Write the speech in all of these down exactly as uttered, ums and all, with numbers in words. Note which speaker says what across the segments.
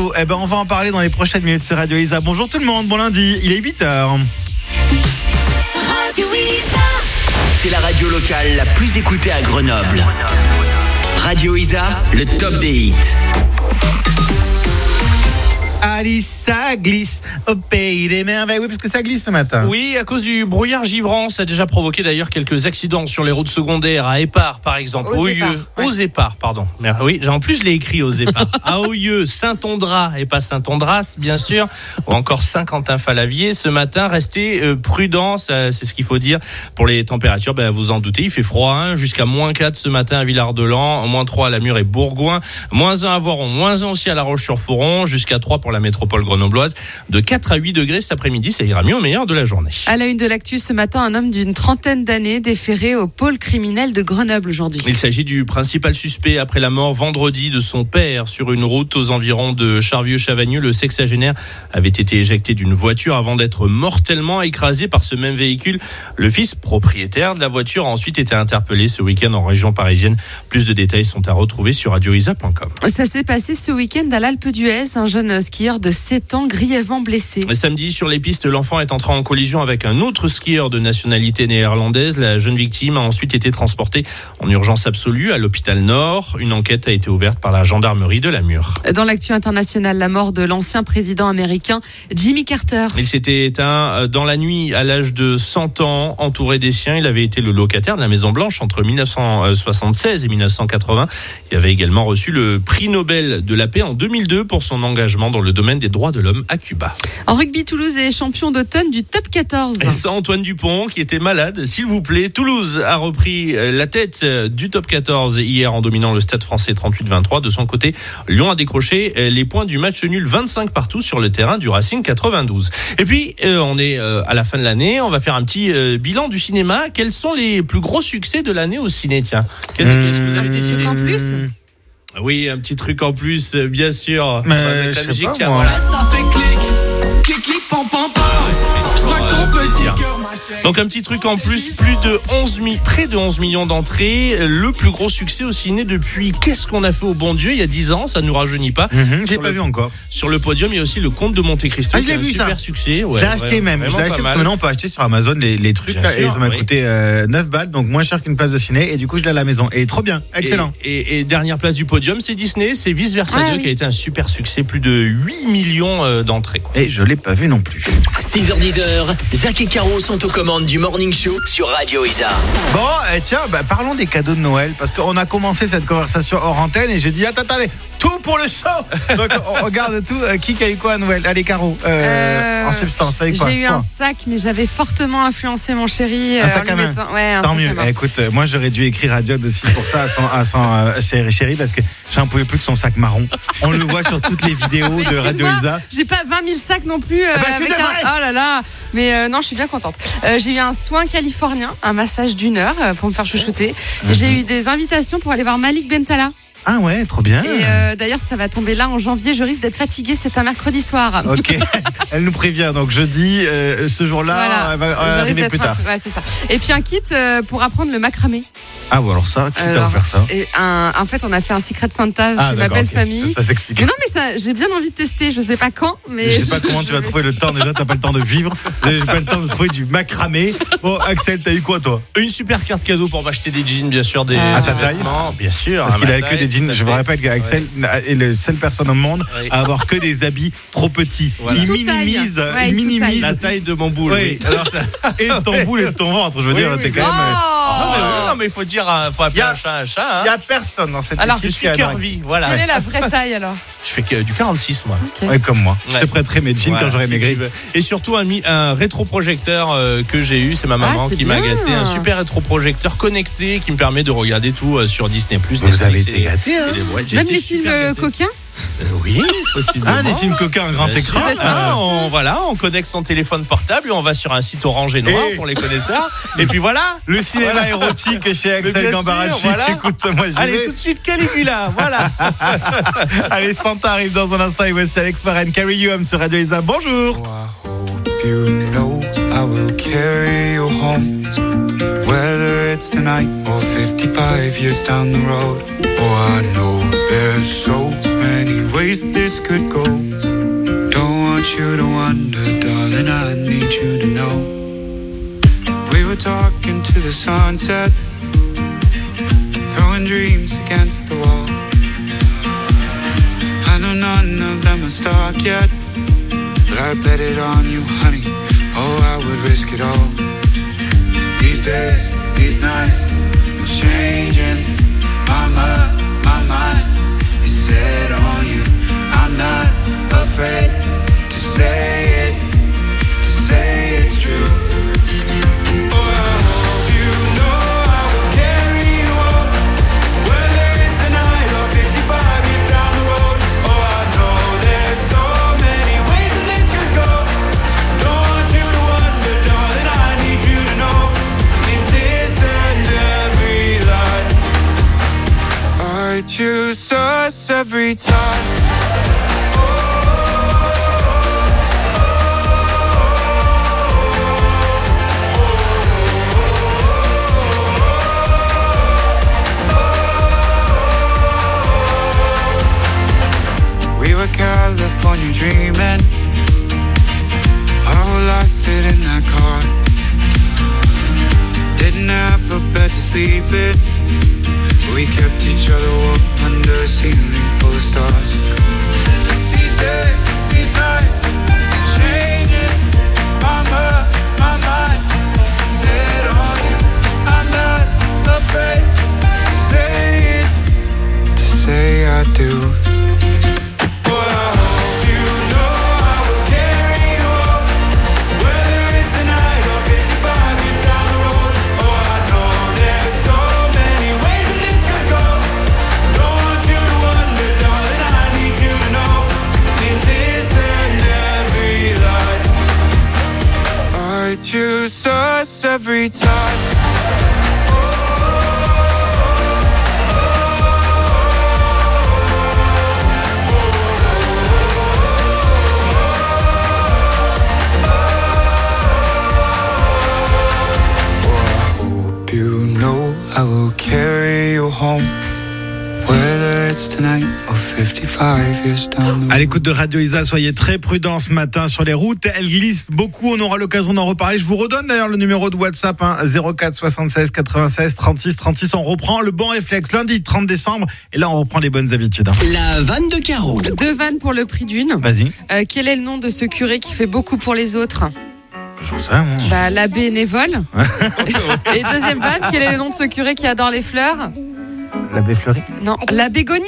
Speaker 1: météo, eh ben on va en parler dans les prochaines minutes sur Radio Isa. Bonjour tout le monde, bon lundi, il est huit heures.
Speaker 2: Radio Isa. C'est la radio locale la plus écoutée à Grenoble. Radio Isa, le top des hits.
Speaker 1: Alice, ça glisse au pays des merveilles. Oui, parce que ça glisse ce matin.
Speaker 3: Oui, à cause du brouillard givrant, ça a déjà provoqué d'ailleurs quelques accidents sur les routes secondaires à Épars, par exemple.
Speaker 4: Aux
Speaker 3: Oyeux,
Speaker 4: Épars, ouais.
Speaker 3: aux Épars, pardon. Mais, oui, en plus je l'ai écrit aux Épars. À Oyeux, Saint-Ondras et pas Saint-Ondras, bien sûr, ou encore Saint-Quentin-Falavier. Ce matin, restez euh, prudents, ça, c'est ce qu'il faut dire. Pour les températures, ben, vous en doutez, il fait froid, hein, jusqu'à moins quatre ce matin à Villard-de-Lans, moins trois à Lamure et Bourgoin, moins un à Voiron, moins un aussi à La Roche-sur-Foron, jusqu'à trois pour la métropole grenobloise, de quatre à huit degrés cet après-midi, ça ira mieux au meilleur de la journée.
Speaker 4: À la une de l'actu ce matin, un homme d'une trentaine d'années déféré au pôle criminel de Grenoble aujourd'hui.
Speaker 3: Il s'agit du principal suspect après la mort vendredi de son père sur une route aux environs de Charvieux-Chavagneux. Le sexagénaire avait été éjecté d'une voiture avant d'être mortellement écrasé par ce même véhicule. Le fils propriétaire de la voiture a ensuite été interpellé ce week-end en région parisienne. Plus de détails sont à retrouver sur radio isa point com.
Speaker 4: Ça s'est passé ce week-end à l'Alpe d'Huez. Un jeune skieur de sept ans grièvement blessé.
Speaker 3: Samedi, sur les pistes, l'enfant est entré en collision avec un autre skieur de nationalité néerlandaise. La jeune victime a ensuite été transportée en urgence absolue à l'hôpital Nord. Une enquête a été ouverte par la gendarmerie de Lamure.
Speaker 4: Dans l'actu internationale, la mort de l'ancien président américain Jimmy Carter.
Speaker 3: Il s'était éteint dans la nuit à l'âge de cent ans, entouré des siens. Il avait été le locataire de la Maison Blanche entre dix-neuf cent soixante-seize et dix-neuf cent quatre-vingts. Il avait également reçu le prix Nobel de la paix en deux mille deux pour son engagement dans le domaine des droits de l'homme à Cuba.
Speaker 4: En rugby, Toulouse est champion d'automne du top quatorze.
Speaker 3: Et ça, Antoine Dupont, qui était malade, s'il vous plaît. Toulouse a repris la tête du top quatorze hier en dominant le Stade Français trente-huit vingt-trois. De son côté, Lyon a décroché les points du match nul vingt-cinq partout sur le terrain du Racing quatre-vingt-douze. Et puis, euh, on est euh, à la fin de l'année. On va faire un petit euh, bilan du cinéma. Quels sont les plus gros succès de l'année au ciné? Tiens, qu'est-ce, mmh, qu'est-ce que vous avez décidé?
Speaker 4: En plus
Speaker 3: Oui, un petit truc en plus, bien sûr.
Speaker 1: Mais
Speaker 3: on va mettre la musique,
Speaker 1: pas,
Speaker 3: tiens,
Speaker 1: moi.
Speaker 3: voilà.
Speaker 5: Ça fait clic, clic, clic, pam, pam, pam. Je crois que ton petit cœur, ma chérie.
Speaker 3: Donc un petit truc en plus, plus de onze mille, près de onze millions d'entrées, le plus gros succès au ciné depuis Qu'est-ce qu'on a fait au bon Dieu il y a dix ans, ça ne nous rajeunit pas.
Speaker 1: Mmh, j'ai
Speaker 3: Sur
Speaker 1: pas
Speaker 3: le,
Speaker 1: vu encore.
Speaker 3: Sur le podium, il y a aussi le Comte de Monte Cristo,
Speaker 1: Ah, je
Speaker 3: qui
Speaker 1: l'ai
Speaker 3: est un
Speaker 1: vu,
Speaker 3: super
Speaker 1: ça.
Speaker 3: succès. Ouais,
Speaker 1: je l'ai acheté
Speaker 3: ouais,
Speaker 1: même. Je l'ai acheté parce que maintenant on peut acheter sur Amazon les, les trucs
Speaker 3: Bien
Speaker 1: là,
Speaker 3: sûr,
Speaker 1: et ça m'a
Speaker 3: oui.
Speaker 1: coûté euh, neuf balles, donc moins cher qu'une place de ciné, et du coup je l'ai à la maison. Et trop bien, excellent.
Speaker 3: Et, et, et dernière place du podium, c'est Disney, c'est Vice Versa
Speaker 4: Ah,
Speaker 3: deux
Speaker 4: oui.
Speaker 3: qui a été un super succès, plus de huit millions euh, d'entrées. Quoi.
Speaker 1: Et je l'ai pas vu non plus.
Speaker 2: six heures dix, Zach et Caro sont aux commandes du Morning Show sur Radio Isa.
Speaker 1: Bon, eh, tiens, bah, parlons des cadeaux de Noël, parce qu'on a commencé cette conversation hors antenne et j'ai dit attends, attendez, tout pour le show. Donc on regarde tout. Euh, qui a eu quoi à Noël? Allez, Caro. Euh,
Speaker 4: Euh,
Speaker 1: en substance, t'as eu quoi?
Speaker 4: J'ai eu
Speaker 1: Quoi
Speaker 4: un sac, mais j'avais fortement influencé mon chéri.
Speaker 1: Un
Speaker 4: euh,
Speaker 1: sac
Speaker 4: en
Speaker 1: à
Speaker 4: lui
Speaker 1: main.
Speaker 4: mettant- Ouais, un
Speaker 1: Tant
Speaker 4: sac
Speaker 1: mieux.
Speaker 4: à main.
Speaker 1: Eh, écoute, euh, moi j'aurais dû écrire à Diode aussi pour ça, à son, à son euh, chéri, chéri, parce que j'en pouvais plus de son sac marron. On le voit sur toutes les vidéos
Speaker 4: Mais
Speaker 1: de Radio
Speaker 4: excuse-moi,
Speaker 1: Isa.
Speaker 4: J'ai pas vingt mille sacs non plus. euh,
Speaker 1: Ah bah, tu
Speaker 4: avec
Speaker 1: devrais.
Speaker 4: un... Oh là là. Mais euh, non, je suis bien contente. Euh, j'ai eu un soin californien, un massage d'une heure euh, pour me faire chouchouter.
Speaker 1: Mhm.
Speaker 4: J'ai eu des invitations pour aller voir Malik Bentala.
Speaker 1: Ah ouais, trop bien.
Speaker 4: Et euh, d'ailleurs, ça va tomber là en janvier. Je risque d'être fatiguée. C'est un mercredi soir.
Speaker 1: Ok, elle nous prévient. Donc jeudi, euh, ce jour-là,
Speaker 4: Voilà.
Speaker 1: elle va euh,
Speaker 4: Je risque
Speaker 1: arriver
Speaker 4: d'être
Speaker 1: plus
Speaker 4: un
Speaker 1: tard.
Speaker 4: peu- Ouais, c'est ça. Et puis un kit euh, pour apprendre le macramé.
Speaker 1: Ah bon, alors ça, qui t'a
Speaker 4: Alors,
Speaker 1: offert ça?
Speaker 4: Et un, en fait, on a fait un secret Santa
Speaker 1: Ah,
Speaker 4: chez ma
Speaker 1: d'accord,
Speaker 4: belle
Speaker 1: ok.
Speaker 4: famille.
Speaker 1: Ça s'explique.
Speaker 4: Mais non, mais ça, j'ai bien envie de tester. Je sais pas quand, mais
Speaker 1: Je sais pas comment tu vas trouver le temps. Déjà, t'as pas le temps de vivre. J'ai pas le temps de trouver du macramé. Bon, Axel, t'as eu quoi, toi?
Speaker 3: Une super carte cadeau pour m'acheter des jeans, bien sûr, des
Speaker 4: À
Speaker 1: ta taille
Speaker 3: vêtements, bien sûr.
Speaker 1: Parce
Speaker 3: à
Speaker 1: qu'il
Speaker 3: ma
Speaker 1: avait que
Speaker 3: taille,
Speaker 1: des jeans.
Speaker 3: tout à
Speaker 1: Je vous
Speaker 3: fait.
Speaker 1: rappelle qu'Axel est la seule personne au monde
Speaker 3: Oui.
Speaker 1: à avoir que des habits trop petits.
Speaker 3: Voilà.
Speaker 1: Il
Speaker 4: Sous-taille.
Speaker 1: minimise,
Speaker 4: Ouais,
Speaker 1: il
Speaker 4: il
Speaker 1: minimise.
Speaker 4: sous-taille.
Speaker 3: La taille de mon boule.
Speaker 1: Oui.
Speaker 3: Oui.
Speaker 1: Alors, et de ton boule et de ton ventre. Je veux
Speaker 3: Oui,
Speaker 1: dire,
Speaker 3: oui,
Speaker 1: t'es quand
Speaker 3: oui.
Speaker 1: même.
Speaker 4: Oh
Speaker 3: Non, mais, non, mais il faut dire, euh, faut appeler
Speaker 1: Y a-
Speaker 3: un chat un chat. Hein.
Speaker 1: Il y a personne dans cette
Speaker 4: Alors,
Speaker 1: équipe
Speaker 3: Je
Speaker 1: qui
Speaker 3: suis
Speaker 1: a un
Speaker 3: curvy, voilà.
Speaker 4: Quelle est la vraie taille alors?
Speaker 3: Je fais que du quarante-six, moi.
Speaker 4: Ok.
Speaker 1: Ouais, comme moi. Je
Speaker 3: Ouais.
Speaker 1: te prêterai mes jeans
Speaker 3: Voilà,
Speaker 1: quand j'aurai
Speaker 3: si
Speaker 1: maigri.
Speaker 3: tu veux. Et surtout un, mi- un rétroprojecteur euh, que j'ai eu, c'est ma maman
Speaker 4: Ah, c'est
Speaker 3: qui m'a
Speaker 4: bien.
Speaker 3: gâté, un super rétroprojecteur connecté qui me permet de regarder tout euh, sur Disney plus.
Speaker 1: Vous avez été gâtés, hein.
Speaker 4: Même les films euh, coquins?
Speaker 3: Euh, oui, possiblement.
Speaker 1: Ah, des films coquins, un grand
Speaker 3: Bien
Speaker 1: écran.
Speaker 3: sûr. Ah, on, voilà, on connecte son téléphone portable et on va sur un site orange et noir
Speaker 1: Et-
Speaker 3: pour les connaisseurs. Et puis voilà.
Speaker 1: Le cinéma
Speaker 3: Voilà.
Speaker 1: érotique chez
Speaker 3: Mais
Speaker 1: Axel
Speaker 3: bien
Speaker 1: Gambarachi.
Speaker 3: sûr, voilà.
Speaker 1: Écoute, moi j'y
Speaker 3: Allez,
Speaker 1: vais.
Speaker 3: tout de suite, Caligula. Voilà.
Speaker 1: Allez, Santa arrive dans un instant et voici Alex Perrin, Carry You Home sur Radio Isa. Bonjour.
Speaker 6: I hope you know I will carry you home, whether it's tonight or fifty-five years down the road. Oh, I know there's so many ways this could go. Don't want you to wonder, darling, I need you to know. We were talking to the sunset, throwing dreams against the wall. I know none of them are stuck yet, but I bet it on you, honey. Oh, I would risk it all. These days, these nights, I'm changing my mind, my mind is set on you. I'm not afraid to say it, to say it's true. Oh, I hope you know I will carry you home, whether it's tonight or fifty-five years down the road. Oh, I know there's so many ways that this could go. Don't want you to wonder, darling, I need you to know. In this and every life, I choose us every time. We were California dreaming, our whole life fit in that car. Didn't have a bed to sleep in, we kept each other warm under a ceiling full of stars. These days, these nights, changing my mind, my mind set on you. I'm not afraid to say it, to say I do. Choose us every time. Oh, I hope you know I will carry you home, whether it's tonight or fifty-five years down the road.
Speaker 1: À l'écoute de Radio Isa, soyez très prudents ce matin sur les routes. Elles glissent beaucoup, on aura l'occasion d'en reparler. Je vous redonne d'ailleurs le numéro de WhatsApp, hein, zéro quatre soixante-seize quatre-vingt-seize trente-six trente-six. On reprend le bon réflexe lundi trente décembre. Et là, on reprend les bonnes habitudes. Hein.
Speaker 2: La vanne de Caro.
Speaker 4: Deux vannes pour le prix d'une.
Speaker 1: Vas-y.
Speaker 4: Euh, quel est le nom de ce curé qui fait beaucoup pour les autres?
Speaker 1: J'en sais, moi.
Speaker 4: Bah, l'abbé bénévole. Et deuxième vanne, quel est le nom de ce curé qui adore les fleurs?
Speaker 1: L'abbé Fleury.
Speaker 4: Non, la bégonia.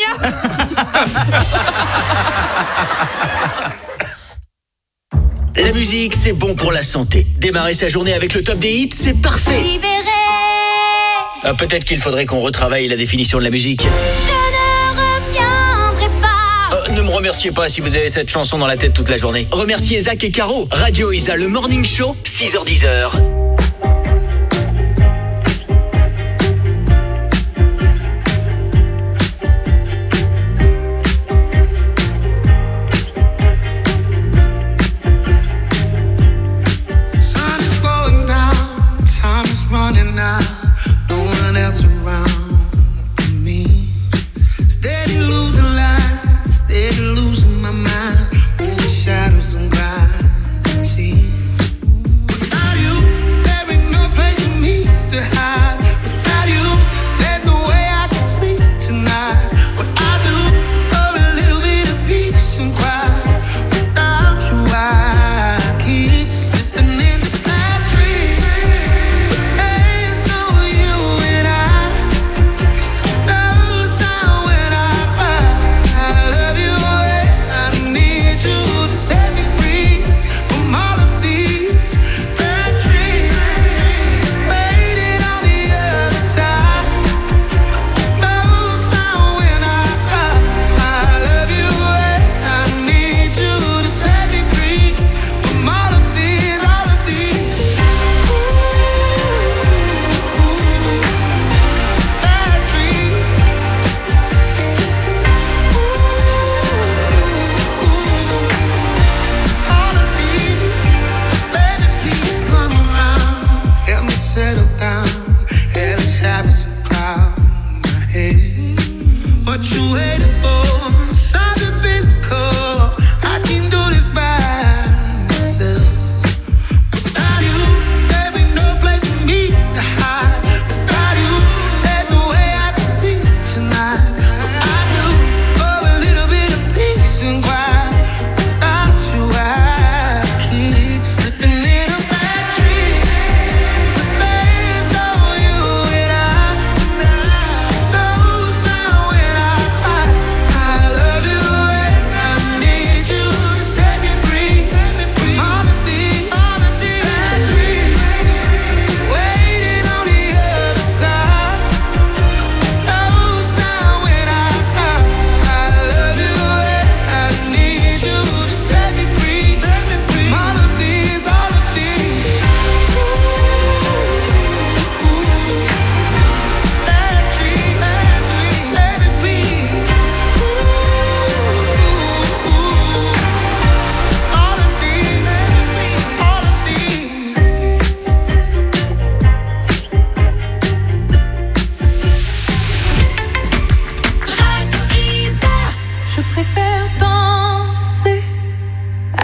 Speaker 2: La musique, c'est bon pour la santé. Démarrer sa journée avec le top des hits, c'est parfait.
Speaker 7: Libéré.
Speaker 2: Ah, peut-être qu'il faudrait qu'on retravaille la définition de la musique.
Speaker 7: Je ne reviendrai pas.
Speaker 2: Euh, ne me remerciez pas si vous avez cette chanson dans la tête toute la journée. Remerciez Zach et Caro. Radio Isa, le Morning Show, six heures dix.
Speaker 8: Running out, no one else around me. Steady losing light, steady losing my mind. Over shadows and gravity. Without you,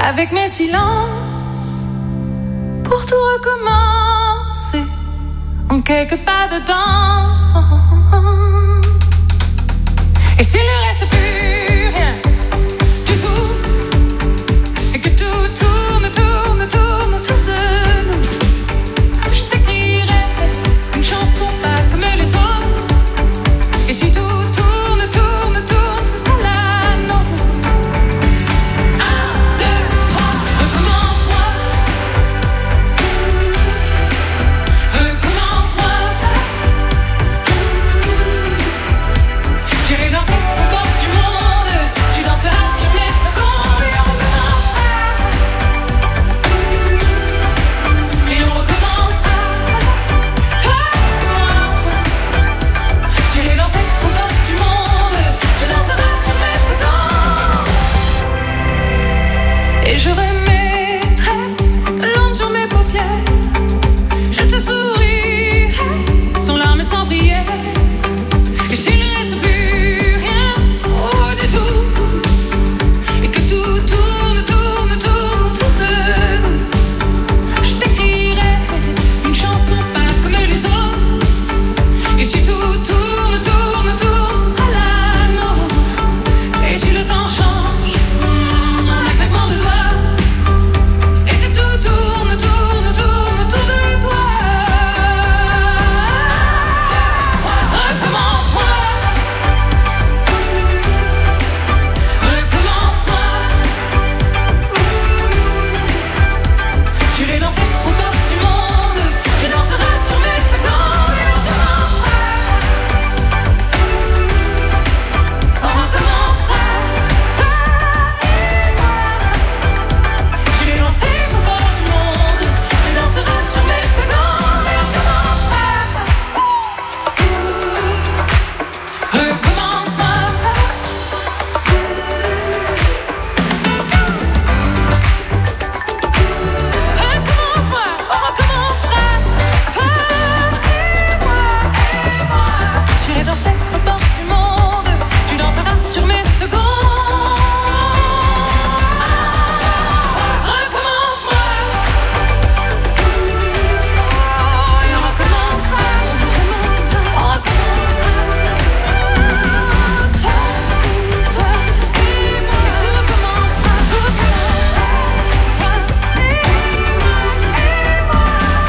Speaker 9: avec mes silences, pour tout recommencer, en quelques pas dedans. Et s'il ne reste plus rien du tout, et que tout tourne, tourne, tourne autour de nous, je t'écrirai une chanson pas comme les autres. Et si tout tourne, tourne, tourne, ce sera la nôtre. Un, deux, trois, recommence-moi. Recommence-moi. J'irai danser aux portes du monde. Tu danseras sur mes secondes. Et on recommencera. Et on recommencera. Toi et moi. J'irai danser aux portes du monde. Tu danseras sur mes secondes. Et je remettrai de l'ombre sur mes paupières. Je te sourirai sans larmes et sans prière. Et s'il ne reste plus rien, oh du tout, et que tout tourne, tourne, tourne autour de nous, je t'écrirai une chanson pas comme les autres. Et si tout tourne, tourne, tourne, ce sera la nôtre. Et si le temps change, mm, en un claquement de doigts, et que tout tourne, tourne, tourne autour de toi. Recommence-moi. Recommence-moi. J'irai danser aux portes du monde. Je danserai sur mes secondes. Et on recommencera. On recommencera. Toi et moi. J'irai danser aux portes du monde. Je danserai sur mes secondes. Et on recommencera. Recommence-moi. Recommence-moi, on recommencera. Toi et moi, et moi. J'irai danser aux portes du monde. Tu danseras sur mes secondes. Recommence-moi. Et on recommencera. On recommencera. Toi, toi et moi. Et tout recommencera. Tout recommencera. Toi et moi, et moi.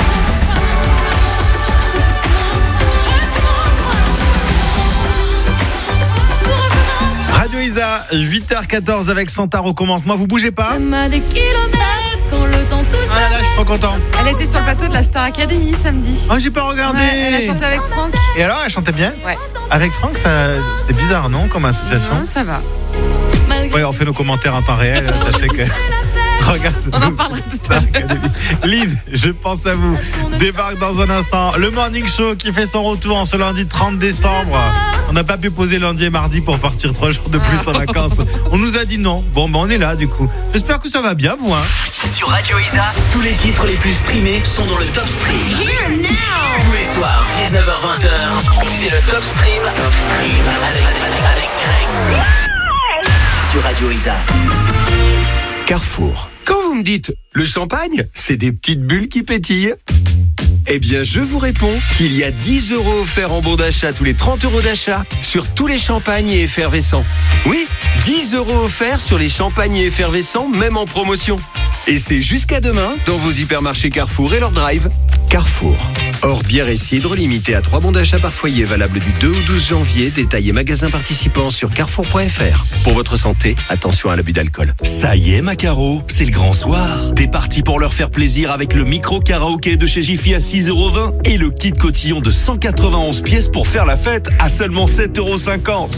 Speaker 1: Radio Isa, huit heures quatorze avec Santa recommence-moi, vous bougez pas.
Speaker 9: Même à des kilomètres, quand le temps tout
Speaker 1: Ah là là, je suis trop content.
Speaker 4: Elle était sur le plateau de la Star Academy samedi.
Speaker 1: Oh, j'ai pas regardé.
Speaker 4: Ouais, elle a chanté avec Franck.
Speaker 1: Et alors, elle chantait bien.
Speaker 4: Ouais.
Speaker 1: Avec Franck, ça, c'était bizarre, non, comme association.
Speaker 4: Non, ça va.
Speaker 1: Ouais, on fait nos commentaires en temps réel. Sachez que. Regarde.
Speaker 4: On en parlera tout à l'heure.
Speaker 1: Lynn, je pense à vous. Débarque dans un instant. Le Morning Show qui fait son retour en ce lundi trente décembre. On n'a pas pu poser lundi et mardi pour partir trois jours de plus en vacances. On nous a dit non. Bon, ben on est là du coup. J'espère que ça va bien, vous. Hein.
Speaker 2: Sur Radio Isa, tous les titres les plus streamés sont dans le Top Stream. Tous les soirs, dix-neuf heures vingt, c'est le Top Stream. Top Stream avec, avec Greg. Sur Radio Isa.
Speaker 10: Carrefour. Quand vous me dites le champagne, c'est des petites bulles qui pétillent. Eh bien, je vous réponds qu'il y a dix euros offerts en bon d'achat tous les trente euros d'achat sur tous les champagnes et effervescents. Oui, dix euros offerts sur les champagnes et effervescents, même en promotion. Et c'est jusqu'à demain dans vos hypermarchés Carrefour et leur drive. Carrefour. Hors bière et cidre, limité à trois bons d'achat par foyer, valable du deux au douze janvier. Détail et magasins participants sur carrefour point f r. Pour votre santé, attention à l'abus d'alcool.
Speaker 11: Ça y est, Macaro, c'est le grand soir. T'es parti pour leur faire plaisir avec le micro karaoké de chez Jiffy à six euros vingt et le kit cotillon de cent quatre-vingt-onze pièces pour faire la fête à seulement sept euros cinquante.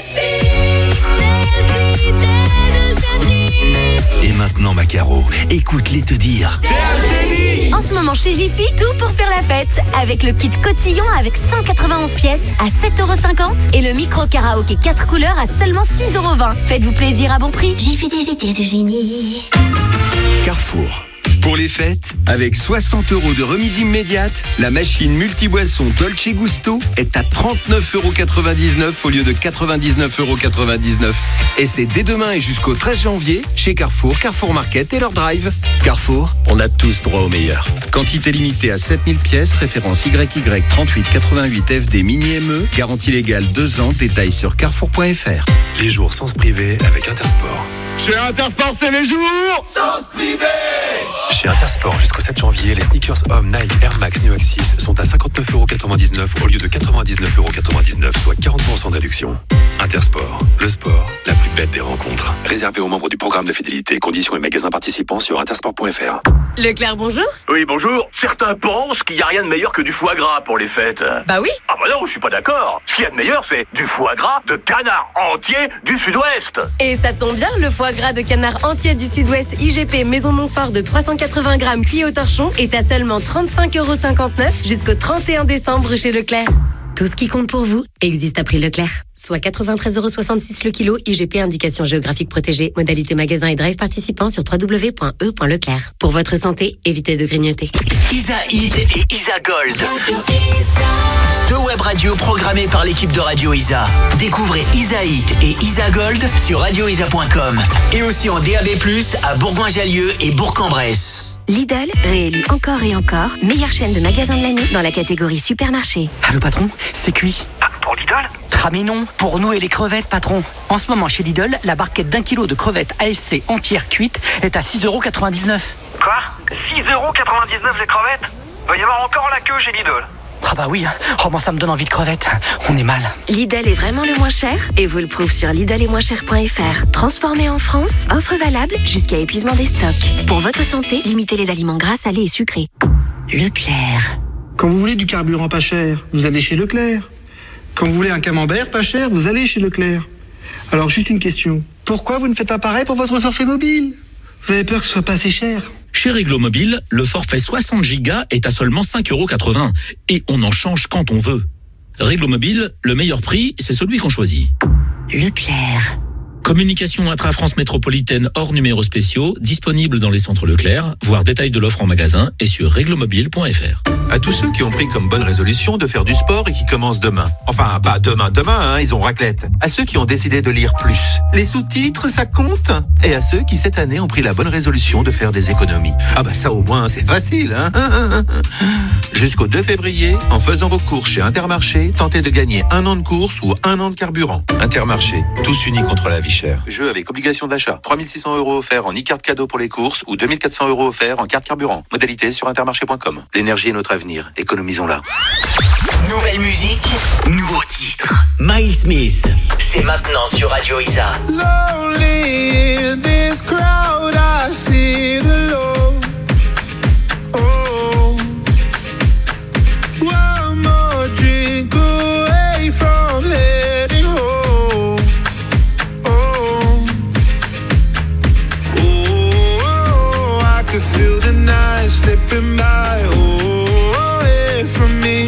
Speaker 11: Et maintenant, Macaro, écoute-les te dire. T'es un génie!
Speaker 7: En ce moment chez Jiffy, tout pour faire la fête. Avec le kit cotillon avec cent quatre-vingt-onze pièces à sept euros cinquante et le micro karaoké quatre couleurs à seulement six euros vingt. Faites-vous plaisir à bon prix. Jiffy des idées de génie.
Speaker 10: Carrefour. Pour les fêtes, avec soixante euros de remise immédiate, la machine multiboisson Dolce Gusto est à trente-neuf euros quatre-vingt-dix-neuf au lieu de quatre-vingt-dix-neuf euros quatre-vingt-dix-neuf. Et c'est dès demain et jusqu'au treize janvier chez Carrefour, Carrefour Market et leur drive. Carrefour, on a tous droit au meilleur. Quantité limitée à sept mille pièces, référence Y Y trente-huit quatre-vingt-huit F D Mini M E, garantie légale deux ans, détails sur carrefour point f r.
Speaker 12: Les jours sans se priver avec Intersport.
Speaker 13: Chez Intersport, c'est les jours
Speaker 12: sans se priver. Chez Intersport, jusqu'au sept janvier, les sneakers hommes Nike Air Max New Axis sont à cinquante-neuf euros quatre-vingt-dix-neuf au lieu de quatre-vingt-dix-neuf euros quatre-vingt-dix-neuf, soit quarante pour cent de réduction. Intersport, le sport, la plus belle des rencontres. Réservé aux membres du programme de fidélité, conditions et magasins participants sur intersport point f r.
Speaker 7: Leclerc, bonjour.
Speaker 14: Oui, bonjour. Certains pensent qu'il n'y a rien de meilleur que du foie gras pour les fêtes.
Speaker 7: Bah oui.
Speaker 14: Ah bah non, je suis pas d'accord. Ce qu'il y a de meilleur, c'est du foie gras de canard entier du Sud-Ouest.
Speaker 7: Et ça tombe bien, le foie gras de canard entier du Sud-Ouest I G P Maison Montfort de trois cent quatre-vingts grammes cuit au torchon est à seulement trente-cinq euros cinquante-neuf jusqu'au trente et un décembre chez Leclerc. Tout ce qui compte pour vous existe à prix Leclerc. Soit quatre-vingt-treize euros soixante-six le kilo, I G P indication géographique protégée, modalité magasin et drive participant sur w w w point e point leclerc. Pour votre santé, évitez de grignoter.
Speaker 2: Isa Hit et Isa Gold. Deux web radios programmées par l'équipe de Radio Isa. Découvrez Isa Hit et Isa Gold sur radio isa point com et aussi en D A B plus, à Bourgoin-Jallieu et Bourg-en-Bresse.
Speaker 15: Lidl, réélu encore et encore, meilleure chaîne de magasins de l'année dans la catégorie supermarché.
Speaker 16: Allô patron, c'est cuit.
Speaker 14: Ah, pour Lidl ?
Speaker 16: Ah mais non, pour nous et les crevettes patron. En ce moment chez Lidl, la barquette d'un kilo de crevettes A F C entière cuite est à six euros quatre-vingt-dix-neuf.
Speaker 14: Quoi ? six euros quatre-vingt-dix-neuf les crevettes ? Va y avoir encore la queue chez Lidl.
Speaker 16: Ah bah oui, oh moi ça me donne envie de crevettes. On est mal.
Speaker 15: Lidl est vraiment le moins cher et vous le prouve sur lidl est moins cher point f r. Transformé en France, offre valable jusqu'à épuisement des stocks. Pour votre santé, limitez les aliments gras, salés et sucrés. Leclerc.
Speaker 17: Quand vous voulez du carburant pas cher, vous allez chez Leclerc. Quand vous voulez un camembert pas cher, vous allez chez Leclerc. Alors juste une question, pourquoi vous ne faites pas pareil pour votre forfait mobile ? Vous avez peur que ce soit pas assez cher ?
Speaker 11: Chez Réglo Mobile, le forfait soixante gigas est à seulement cinq euros quatre-vingts et on en change quand on veut. Réglo Mobile, le meilleur prix, c'est celui qu'on choisit.
Speaker 15: Leclerc.
Speaker 11: Communication intra-France métropolitaine hors numéros spéciaux, disponible dans les centres Leclerc, voir détail de l'offre en magasin et sur réglomobile point f r.
Speaker 18: À tous ceux qui ont pris comme bonne résolution de faire du sport et qui commencent demain. Enfin, pas demain, demain, hein, ils ont raclette. À ceux qui ont décidé de lire plus. Les sous-titres, ça compte. Et à ceux qui, cette année, ont pris la bonne résolution de faire des économies. Ah bah ça, au moins, c'est facile, hein. Jusqu'au deux février, en faisant vos courses chez Intermarché, tentez de gagner un an de course ou un an de carburant. Intermarché, tous unis contre la vie chère. Jeu avec obligation d'achat. trois mille six cents euros offerts en e-carte cadeau pour les courses ou deux mille quatre cents euros offerts en carte carburant. Modalité sur intermarché point com. L'énergie est notre avenir. Économisons-la.
Speaker 2: Nouvelle musique, nouveau titre. Miles Smith, c'est maintenant sur Radio Isa.
Speaker 8: Lonely in this crowd, I sit alone. Oh, one more drink away from heading home. Oh, oh, I could feel the night slipping by. Oh, away from me.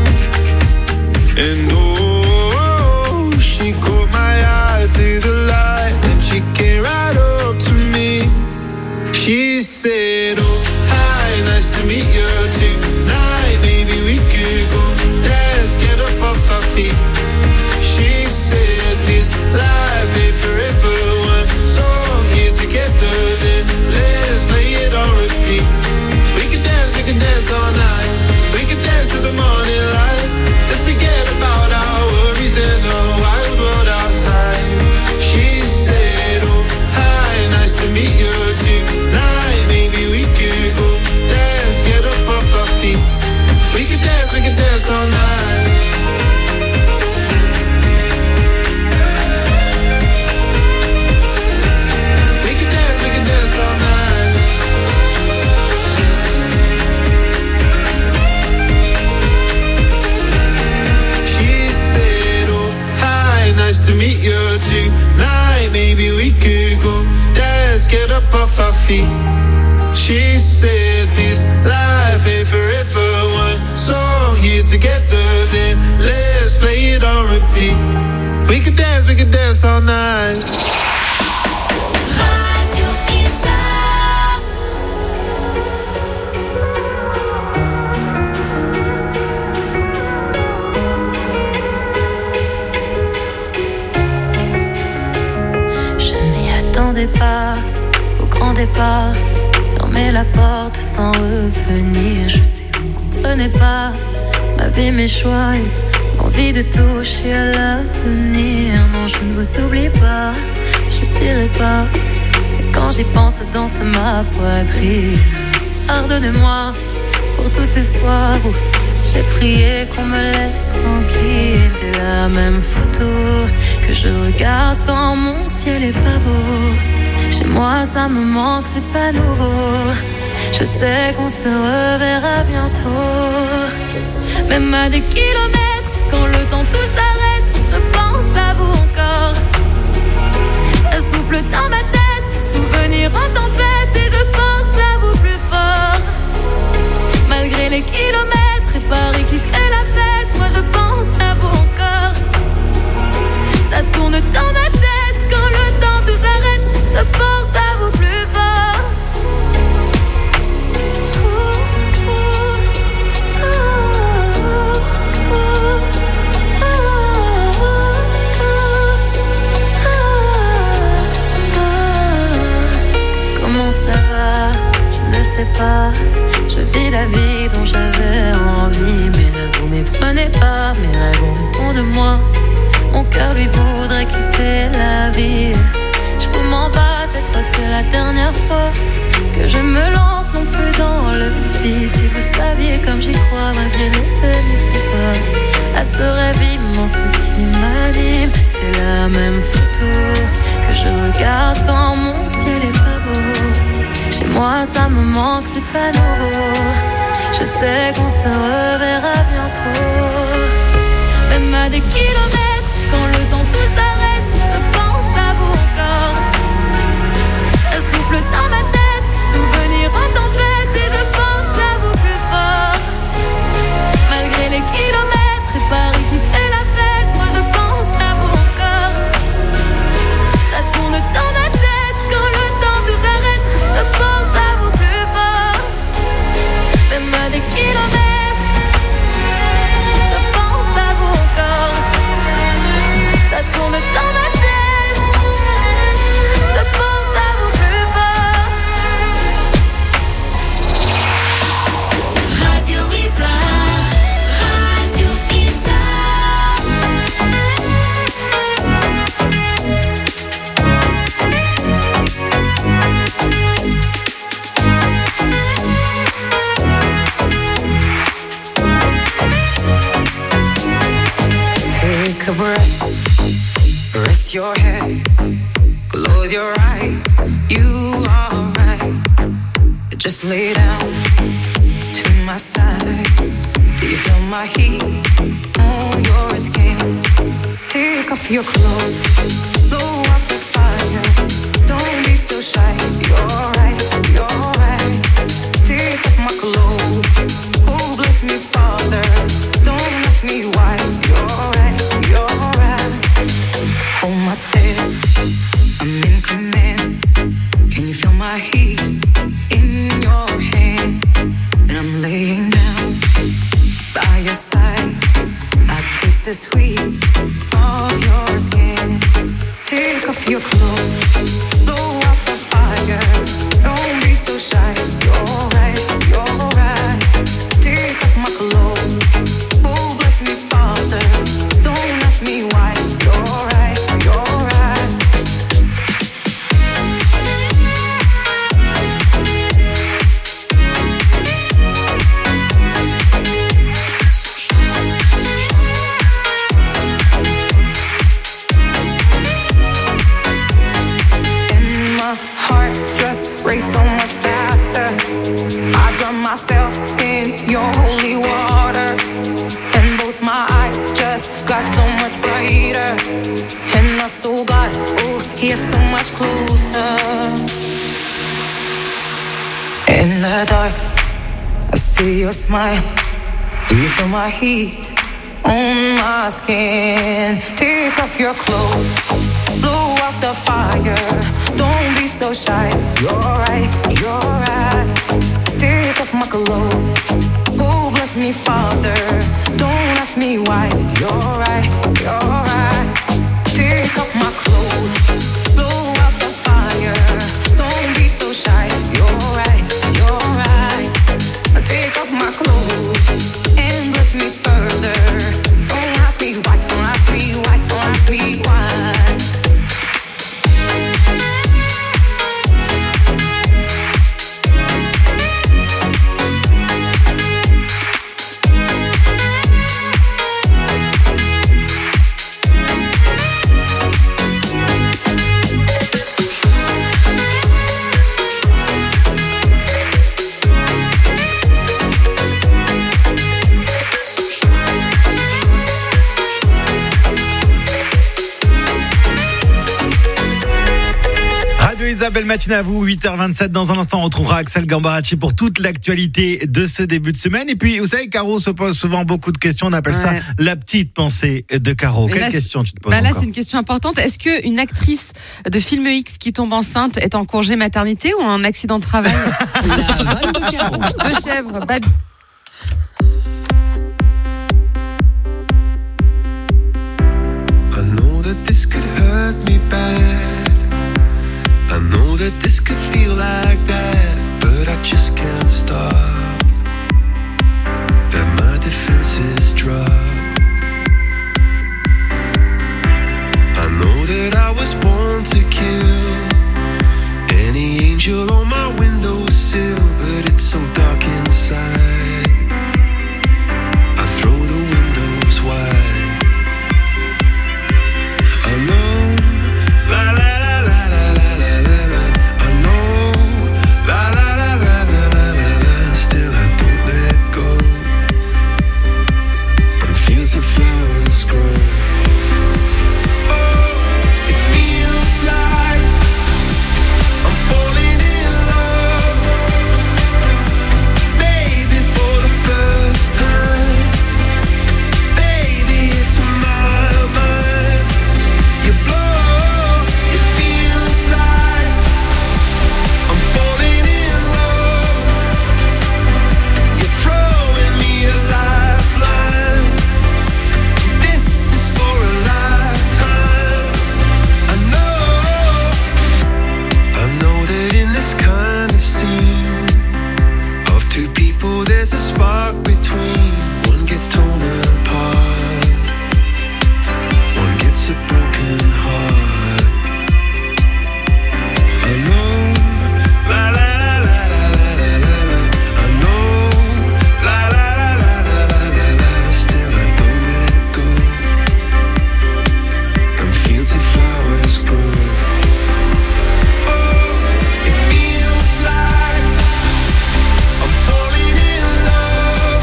Speaker 8: And oh, she caught my eye through the light, and she came right up to me. She said, oh, hi, nice to meet you tonight. Maybe we could go, let's get up off our feet. She said, this life ain't forever. One song here together, then let's play it on repeat. We can dance, we can dance all night. We can dance to the morning light. Let's forget about our worries and the wild world outside. She said, oh, hi, nice to meet you tonight. Maybe we could go dance, get up off our feet. We can dance, we can dance all night. We can dance, we can dance all night. Nice to meet you tonight. Maybe we could go dance, get up off our feet. She said this life ain't forever. One song here together, then let's play it on repeat. We could dance, we could dance all night.
Speaker 9: Radio Isa.
Speaker 19: pas au grand départ. Fermer la porte sans revenir. Je sais, vous ne comprenez pas ma vie, mes choix et l'envie de toucher à l'avenir. Non, je ne vous oublie pas, je ne dirai pas. Mais quand j'y pense, danse ma poitrine. Pardonnez-moi pour tous ces soirs où j'ai prié qu'on me laisse tranquille. C'est la même photo que je regarde quand mon ciel est pas beau. Chez moi ça me manque, c'est pas nouveau. Je sais qu'on se reverra bientôt. Même à des kilomètres, quand le temps tout s'arrête, je pense à vous encore. Ça souffle dans ma tête, souvenir en tempête, et je pense à vous plus fort. Malgré les kilomètres et Paris qui fait la fête, moi je pense à vous encore. Ça tourne dans ma tête, quand le temps tout s'arrête, je pense à vous plus fort. Comment ça va? Je ne sais pas. Je vis la vie dont j'avais envie, mais ne vous méprenez pas, mes rêves ont raison de moi. Mon cœur lui voudrait quitter la ville. Je vous mens pas, cette fois c'est la dernière fois que je me lance non plus dans le vide. Si vous saviez comme j'y crois, malgré les peines, il faut pas à ce rêve immense qui m'anime. C'est la même photo que je regarde quand mon ciel est pas beau. Chez moi ça me manque, c'est pas nouveau. Je sais qu'on se reverra bientôt. Même à des kilomètres, quand le temps tout s'arrête, je pense à vous encore. Ça souffle dans ma tête, souvenir en tempête, et je pense à vous plus fort. Malgré les kilomètres et Paris qui fait la fête, moi je pense à vous encore. Ça tourne dans ma tête, quand le temps tout s'arrête, je pense à vous plus fort. Même à des kilomètres, je pense à vous encore. Ça tourne dans ma tête, je pense à vous plus fort. Radio Isa, Radio Isa.
Speaker 20: Take a breath, rest your head, close your eyes, you are right. Just lay down to my side. Do you feel my heat on your skin? Take off your clothes, blow up the fire. Don't be so shy, you're right, you're right. Take off my clothes, oh bless me Father. Don't ask me why, you're right, you're right. Hold my step, I'm in command. Can you feel my hips in your hands? And I'm laying down by your side. I taste the sweet of your skin. Take off your clothes, blow up the fire. Don't be so shy, you're right, you're right. Take off my clothes, oh bless me Father. Don't ask me why, you're right, you're right. And my heart just raced so much faster. I drown myself in your holy water, and both my eyes just got so much brighter. And I saw God, oh, He is so much closer. In the dark, I see your smile. Do you feel my heat on my skin? Take off your clothes, blow out the fire. Don't be so shy, you're right, you're right. Take off my clothes, oh bless me Father. Don't ask me why, you're right, you're right. Take off my clothes, blow out the fire.
Speaker 1: Elisa, belle matinée à vous, huit heures vingt-sept. Dans un instant, on retrouvera Axel Gambaracci pour toute l'actualité de ce début de semaine. Et puis, vous savez, Caro se pose souvent beaucoup de questions. On appelle ouais. ça la petite pensée de Caro.
Speaker 4: Et
Speaker 1: Quelle
Speaker 4: là,
Speaker 1: question tu te poses
Speaker 4: bah Là,
Speaker 1: encore
Speaker 4: c'est une question importante. Est-ce qu'une actrice de film X qui tombe enceinte est en congé maternité ou en accident de travail?
Speaker 2: La vanne de Caro.
Speaker 4: Deux chèvres, Babi.
Speaker 8: I know that this could hurt me bad. I know that this could feel like that, but I just can't stop. That my defenses drop. I know that I was born to kill any angel on my windowsill, but it's so dark inside. I throw the windows wide. I know, la la la la la la la la la. I know, la la la la la la la la. Still I don't let go. And fields of flowers grow. Oh, it feels like I'm falling in love. Maybe for the first time. Baby, it's my mind. You blow, it feels like I'm falling in love. You're throwing me a lifeline. This is for a lifetime. I know, I know that in this kind of scene of two people there's a spark between. One gets torn apart, one gets a broken heart. I know, la la la la la la la la. I know, la la la la la la la la. Still I don't let go. And fields of flowers grow. Oh, it feels like I'm falling in love.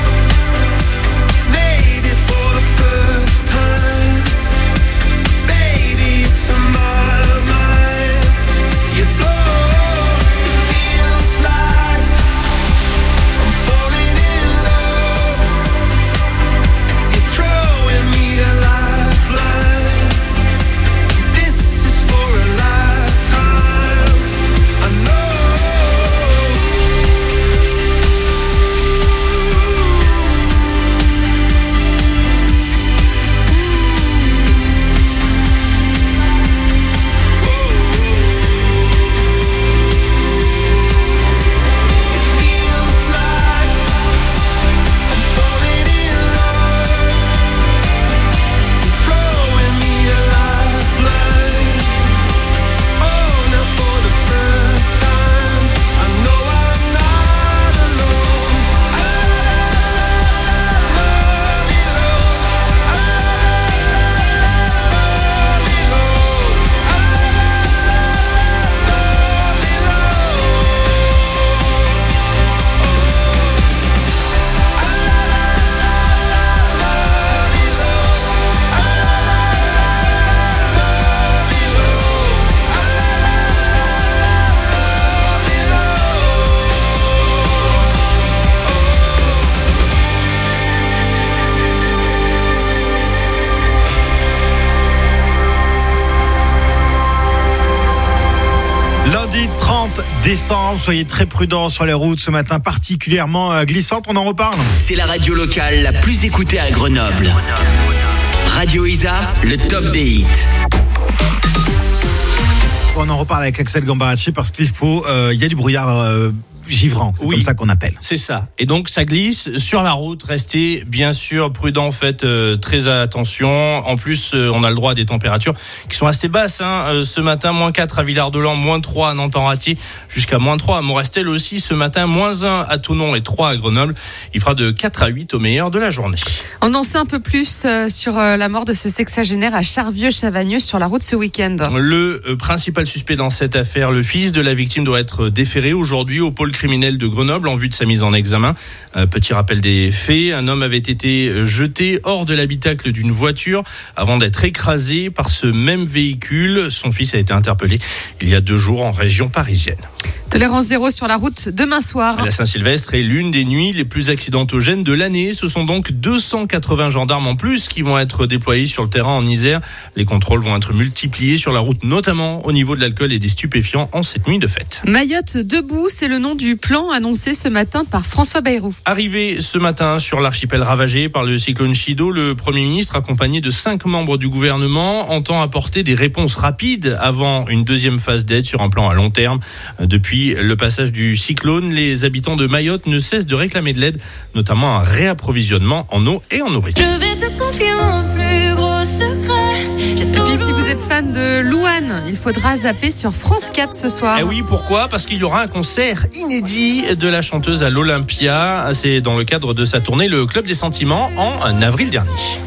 Speaker 8: Maybe for the first time. Baby, it's on my mind. You blow, it feels like I'm falling in love. You're throwing me a lifeline. This is for a lifetime. I know. Feels like I'm falling in love. You're throwing me a lifeline. Oh, now for the first time, I know I'm not alone.
Speaker 1: Lundi trente décembre, soyez très prudents sur les routes ce matin, particulièrement euh, glissante. On en reparle.
Speaker 2: C'est la radio locale la plus écoutée à Grenoble. Radio Isa, le top des hits.
Speaker 1: On en reparle avec Axel Gambaracci parce qu'il faut, il euh, y a du brouillard euh, givrant, c'est
Speaker 3: Oui.
Speaker 1: comme ça qu'on appelle.
Speaker 3: C'est ça. Et donc ça glisse sur la route. Restez bien sûr prudents, faites euh, très attention. En plus, euh, on a le droit à des températures qui sont assez basses. Hein. Euh, ce matin, moins quatre à Villard-de-Lans, moins trois à Nantes-en-Ratier, jusqu'à moins trois à Morestel aussi. Ce matin, moins un à Thonon et trois à Grenoble. Il fera de quatre à huit au meilleur de la journée.
Speaker 4: On en sait un peu plus euh, sur euh, la mort de ce sexagénaire à Charvieux-Chavagneux sur la route ce week-end.
Speaker 3: Le euh, principal suspect dans cette affaire, le fils de la victime, doit être déféré aujourd'hui au pôle pôle criminel de Grenoble en vue de sa mise en examen. Euh, petit rappel des faits, un homme avait été jeté hors de l'habitacle d'une voiture avant d'être écrasé par ce même véhicule. Son fils a été interpellé il y a deux jours en région parisienne.
Speaker 4: Tolérance zéro sur la route demain soir.
Speaker 3: La Saint-Sylvestre est l'une des nuits les plus accidentogènes de l'année. Ce sont donc deux cent quatre-vingts gendarmes en plus qui vont être déployés sur le terrain en Isère. Les contrôles vont être multipliés sur la route, notamment au niveau de l'alcool et des stupéfiants en cette nuit de fête.
Speaker 4: Mayotte debout, c'est le nom du plan annoncé ce matin par François Bayrou.
Speaker 3: Arrivé ce matin sur l'archipel ravagé par le cyclone Chido, le Premier ministre, accompagné de cinq membres du gouvernement, entend apporter des réponses rapides avant une deuxième phase d'aide sur un plan à long terme. Depuis le passage du cyclone, les habitants de Mayotte ne cessent de réclamer de l'aide, notamment un réapprovisionnement en eau et en nourriture.
Speaker 19: Je vais te confier mon plus gros secret.
Speaker 4: Et puis si vous êtes fan de Louane, il faudra zapper sur France quatre ce soir.
Speaker 3: Eh oui, pourquoi ? Parce qu'il y aura un concert inédit de la chanteuse à l'Olympia. C'est dans le cadre de sa tournée Le Club des Sentiments en avril dernier.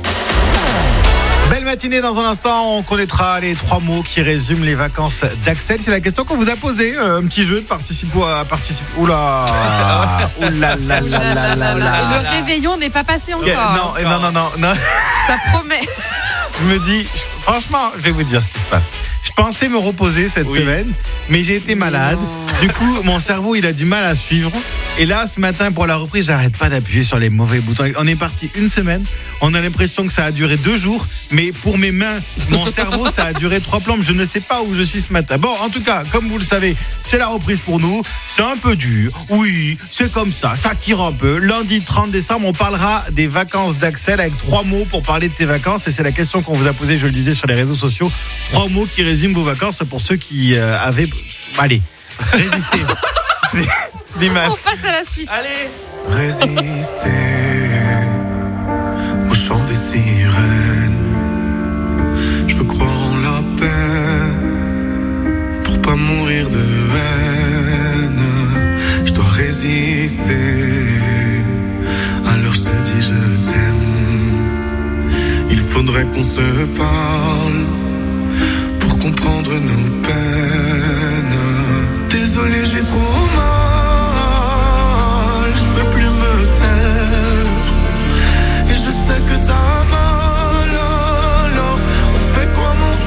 Speaker 1: Belle matinée, dans un instant, on connaîtra les trois mots qui résument les vacances d'Axel. C'est la question qu'on vous a posée, euh, un petit jeu de participer à participer. Oula, oula, la, la, la, la, la.
Speaker 4: Le réveillon n'est pas passé encore.
Speaker 1: Non, non, non, non, non.
Speaker 4: Ça promet.
Speaker 1: Je me dis, franchement, je vais vous dire ce qui se passe. Je pensais me reposer cette oui. semaine, mais j'ai été malade. Du coup, mon cerveau, il a du mal à suivre. Et là, ce matin, pour la reprise, j'arrête pas d'appuyer sur les mauvais boutons. On est parti une semaine. On a l'impression que ça a duré deux jours. Mais pour mes mains, mon cerveau, ça a duré trois plombes. Je ne sais pas où je suis ce matin. Bon, en tout cas, comme vous le savez, c'est la reprise pour nous. C'est un peu dur. Oui, c'est comme ça. Ça tire un peu. Lundi trente décembre, on parlera des vacances d'Axel avec trois mots pour parler de tes vacances. Et c'est la question qu'on vous a posée, je le disais, sur les réseaux sociaux. Trois mots qui résument vos vacances pour ceux qui euh, avaient... Allez, résistez. c'est, c'est l'image.
Speaker 4: On passe à la suite.
Speaker 3: Allez.
Speaker 8: Résister au chant des sirènes. Je veux croire en la paix pour pas mourir de haine. Je dois résister. Alors je te dis je t'aime. Il faudrait qu'on se parle pour comprendre nos peines. Désolé, j'ai trop mal. Je peux plus me taire. Et je sais que t'as mal. Alors, on fait quoi, mon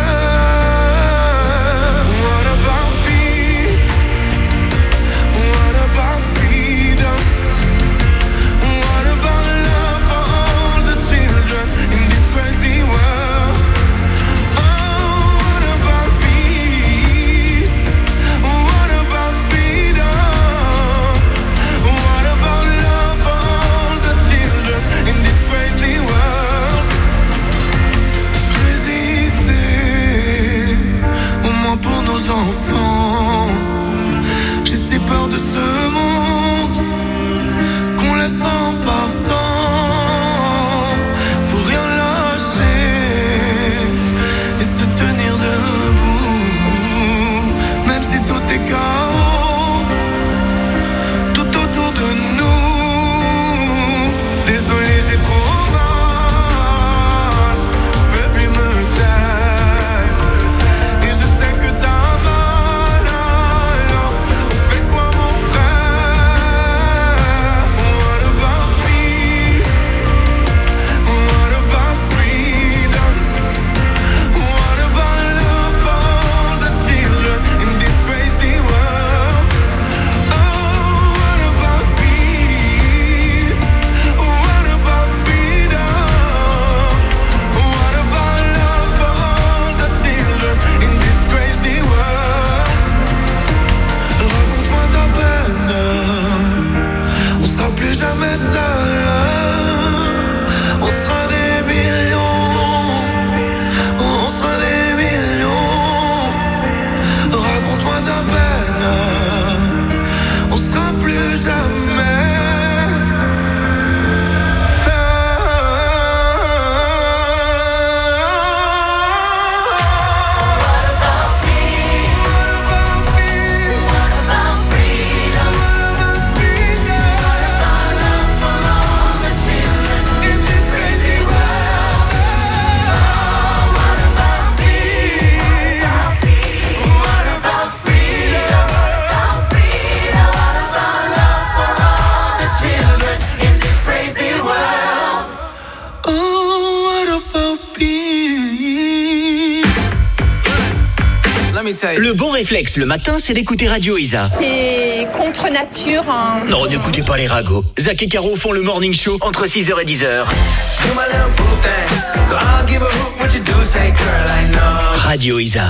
Speaker 8: frère? What about peace? What about freedom? What about love for all the children in this crazy world? Oh, what about peace? What about freedom?
Speaker 2: Le bon réflexe le matin, c'est d'écouter Radio Isa.
Speaker 21: C'est contre nature. Hein.
Speaker 2: Non, n'écoutez pas les ragots. Zach et Caro font le morning show entre six heures et dix heures. Radio Isa.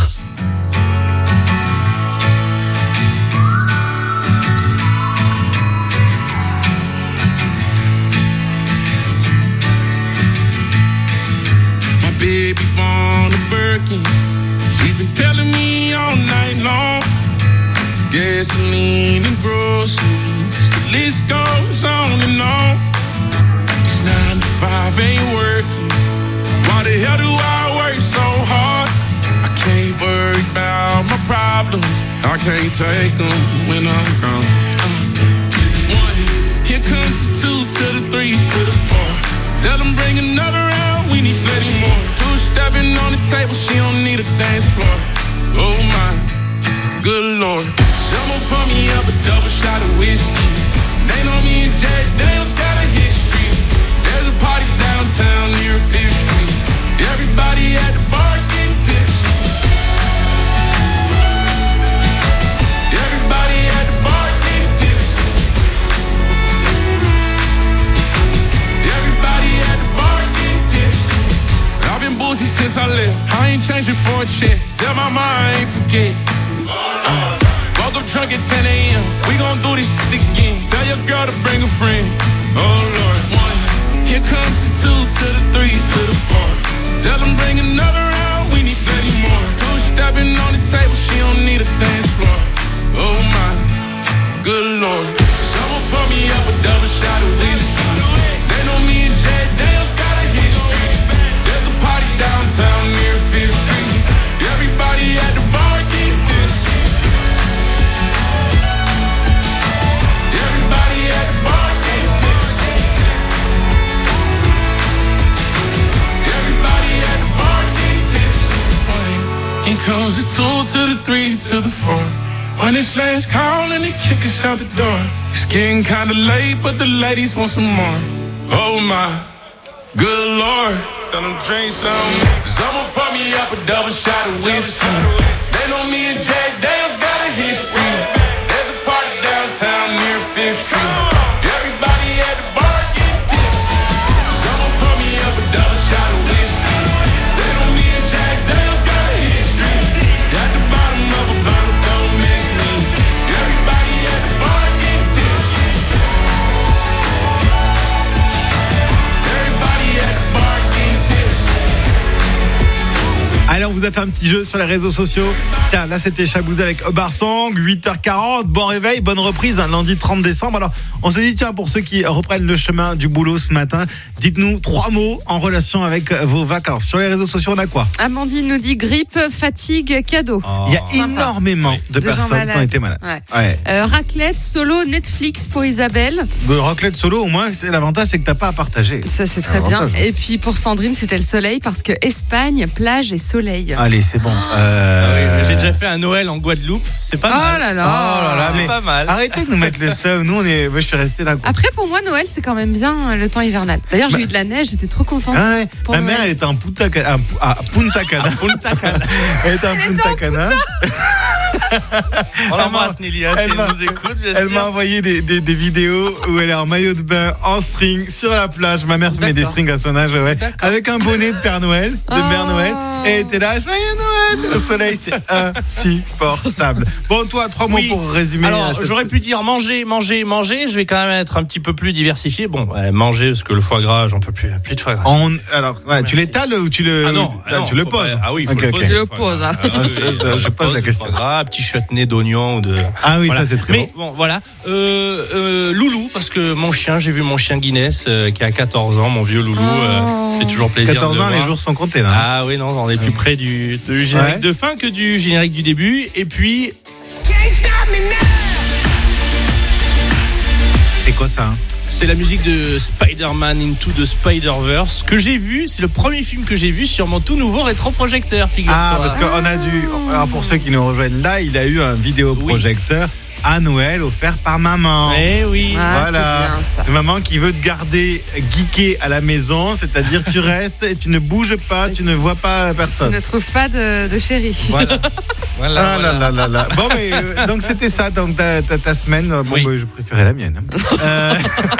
Speaker 22: Baby born a Birkin. She's been telling me all night long. Gasoline and groceries, the list goes on and on. It's nine to five, ain't working. Why the hell do I work so hard? I can't worry about my problems. I can't take them when I'm gone. Uh, one, here comes the two to the three to the four. Tell them bring another round, we need plenty more. Two stepping on the table, she don't need a dance floor. Oh my, good lord. Someone pour me up a double shot of whiskey. They know me and Jack Daniels got a history. There's a party downtown near Fifth Street. Everybody at the bar getting tipsy. Everybody at the bar getting tipsy. Everybody at the bar getting tipsy. I've been boozy since I left. I ain't changing for a check. Tell my mama I ain't forget. Uh, woke up drunk at ten a.m. We gon' do this shit again. Tell your girl to bring a friend. Oh Lord. One. Here comes the two to the three to the four. Tell them bring another round. We need plenty more. Two stepping on the table. She don't need a dance floor. Oh my, good lord. Someone pour me up a double shot of whiskey. They know me and Jack Daniels got a history. There's a party downtown near Fifth Street. Everybody at the bar getting tipsy. Everybody at the bar getting tipsy. Everybody at the bar getting tipsy. Here comes the two to the three to the four. When it's last call and they kick us out the door. It's getting kinda late, but the ladies want some more. Oh my, good lord. Tell them drink some. Someone pour me up a double shot of whiskey. They know me and Jack Daniels got a history. There's a party downtown near Fifth Street. Everybody at the bar getting tipsy. Someone pour me up a double shot of whiskey. They know me and Jack Daniels got a history. At the bottom of a bottle, don't miss me. Everybody at the bar getting tipsy. Everybody at the bar getting tipsy.
Speaker 1: Alors, on vous a fait un petit jeu sur les réseaux sociaux. Tiens, là, c'était Chabouze avec Obar Song, huit heures quarante. Bon réveil, bonne reprise, un lundi trente décembre. Alors, on s'est dit, tiens, pour ceux qui reprennent le chemin du boulot ce matin, dites-nous trois mots en relation avec vos vacances. Sur les réseaux sociaux, on a quoi?
Speaker 4: Amandine nous dit grippe, fatigue, cadeau.
Speaker 1: Oh. Il y a Sympa. énormément de, de personnes qui ont été malades.
Speaker 4: Ouais.
Speaker 1: Ouais.
Speaker 4: Euh, raclette, solo, Netflix pour Isabelle.
Speaker 1: De raclette solo, au moins, c'est l'avantage, c'est que t'as pas à partager.
Speaker 4: Ça, c'est très bien. Et puis pour Sandrine, c'était le soleil parce que Espagne, plage et soleil.
Speaker 1: Allez, c'est bon. Euh...
Speaker 3: Ah oui, j'ai déjà fait un Noël en Guadeloupe, c'est pas
Speaker 4: oh
Speaker 3: mal.
Speaker 4: Là là.
Speaker 1: Oh là là,
Speaker 3: c'est
Speaker 1: mais
Speaker 3: pas mal.
Speaker 1: Arrêtez de nous mettre le seum. Nous, on est, moi, je suis resté là. Quoi.
Speaker 4: Après, pour moi, Noël, c'est quand même bien le temps hivernal. D'ailleurs, j'ai bah... eu de la neige, j'étais trop contente.
Speaker 1: Ah ouais. Ma Noël. mère, elle était en Punta Cana. À Punta Cana.
Speaker 3: Punta Cana.
Speaker 1: Elle était en Punta Cana.
Speaker 3: On l'embrasse, Nélia, si elle nous écoute, bien
Speaker 1: Elle
Speaker 3: sûr.
Speaker 1: m'a envoyé des, des, des vidéos où elle est en maillot de bain, en string, sur la plage. Ma mère se met des strings à son âge, ouais. Avec un bonnet de Père Noël, de oh. Mère Noël. Et elle était là, joyeux Noël. Le soleil, c'est insupportable. Bon, toi, trois mots oui. pour résumer.
Speaker 3: Alors, j'aurais pu dire manger, manger, manger. Je vais quand même être un petit peu plus diversifié. Bon, ouais, manger, parce que le foie gras, j'en peux plus. Plus de foie gras.
Speaker 1: On, alors, ouais, tu l'étales ou tu le,
Speaker 3: ah non,
Speaker 1: là,
Speaker 3: non,
Speaker 1: tu le poses?
Speaker 3: Pas, ah oui, il faut
Speaker 1: okay,
Speaker 3: le poser.
Speaker 4: Tu le poses, hein.
Speaker 3: Ah, oui,
Speaker 1: je, je pose la question.
Speaker 3: Foie gras, petit chutney d'oignon ou de.
Speaker 1: Ah oui,
Speaker 3: voilà.
Speaker 1: ça c'est très
Speaker 3: Mais
Speaker 1: bon.
Speaker 3: bon, voilà. Euh, euh, Loulou, parce que mon chien, j'ai vu mon chien Guinness euh, qui a quatorze ans, mon vieux Loulou.
Speaker 4: Oh.
Speaker 3: Euh, fait toujours plaisir.
Speaker 1: quatorze ans,
Speaker 3: de
Speaker 1: les
Speaker 3: voir.
Speaker 1: jours sont comptés là.
Speaker 3: Ah oui, non, on est plus près du, du générique ouais. de fin que du générique du début. Et puis.
Speaker 1: C'est quoi ça hein?
Speaker 3: C'est la musique de Spider-Man Into the Spider-Verse que j'ai vu. C'est le premier film que j'ai vu sur mon tout nouveau rétroprojecteur, figure-toi.
Speaker 1: Ah, parce qu'on a dû. Alors pour ceux qui nous rejoignent là, il a eu un vidéoprojecteur. Oui. à Noël offert par maman.
Speaker 3: Eh oui.
Speaker 4: Ah,
Speaker 1: voilà.
Speaker 4: c'est bien, ça.
Speaker 1: Maman qui veut te garder geeké à la maison, c'est-à-dire tu restes et tu ne bouges pas, tu ne vois pas
Speaker 4: Tu
Speaker 1: personne.
Speaker 4: ne trouves pas de, de chéri.
Speaker 3: Voilà. Voilà,
Speaker 1: Ah
Speaker 3: voilà.
Speaker 1: là là là là. Bon mais euh, donc c'était ça donc ta, ta, ta semaine. Bon
Speaker 3: Oui.
Speaker 1: bah, je préférais la mienne. hein. Euh...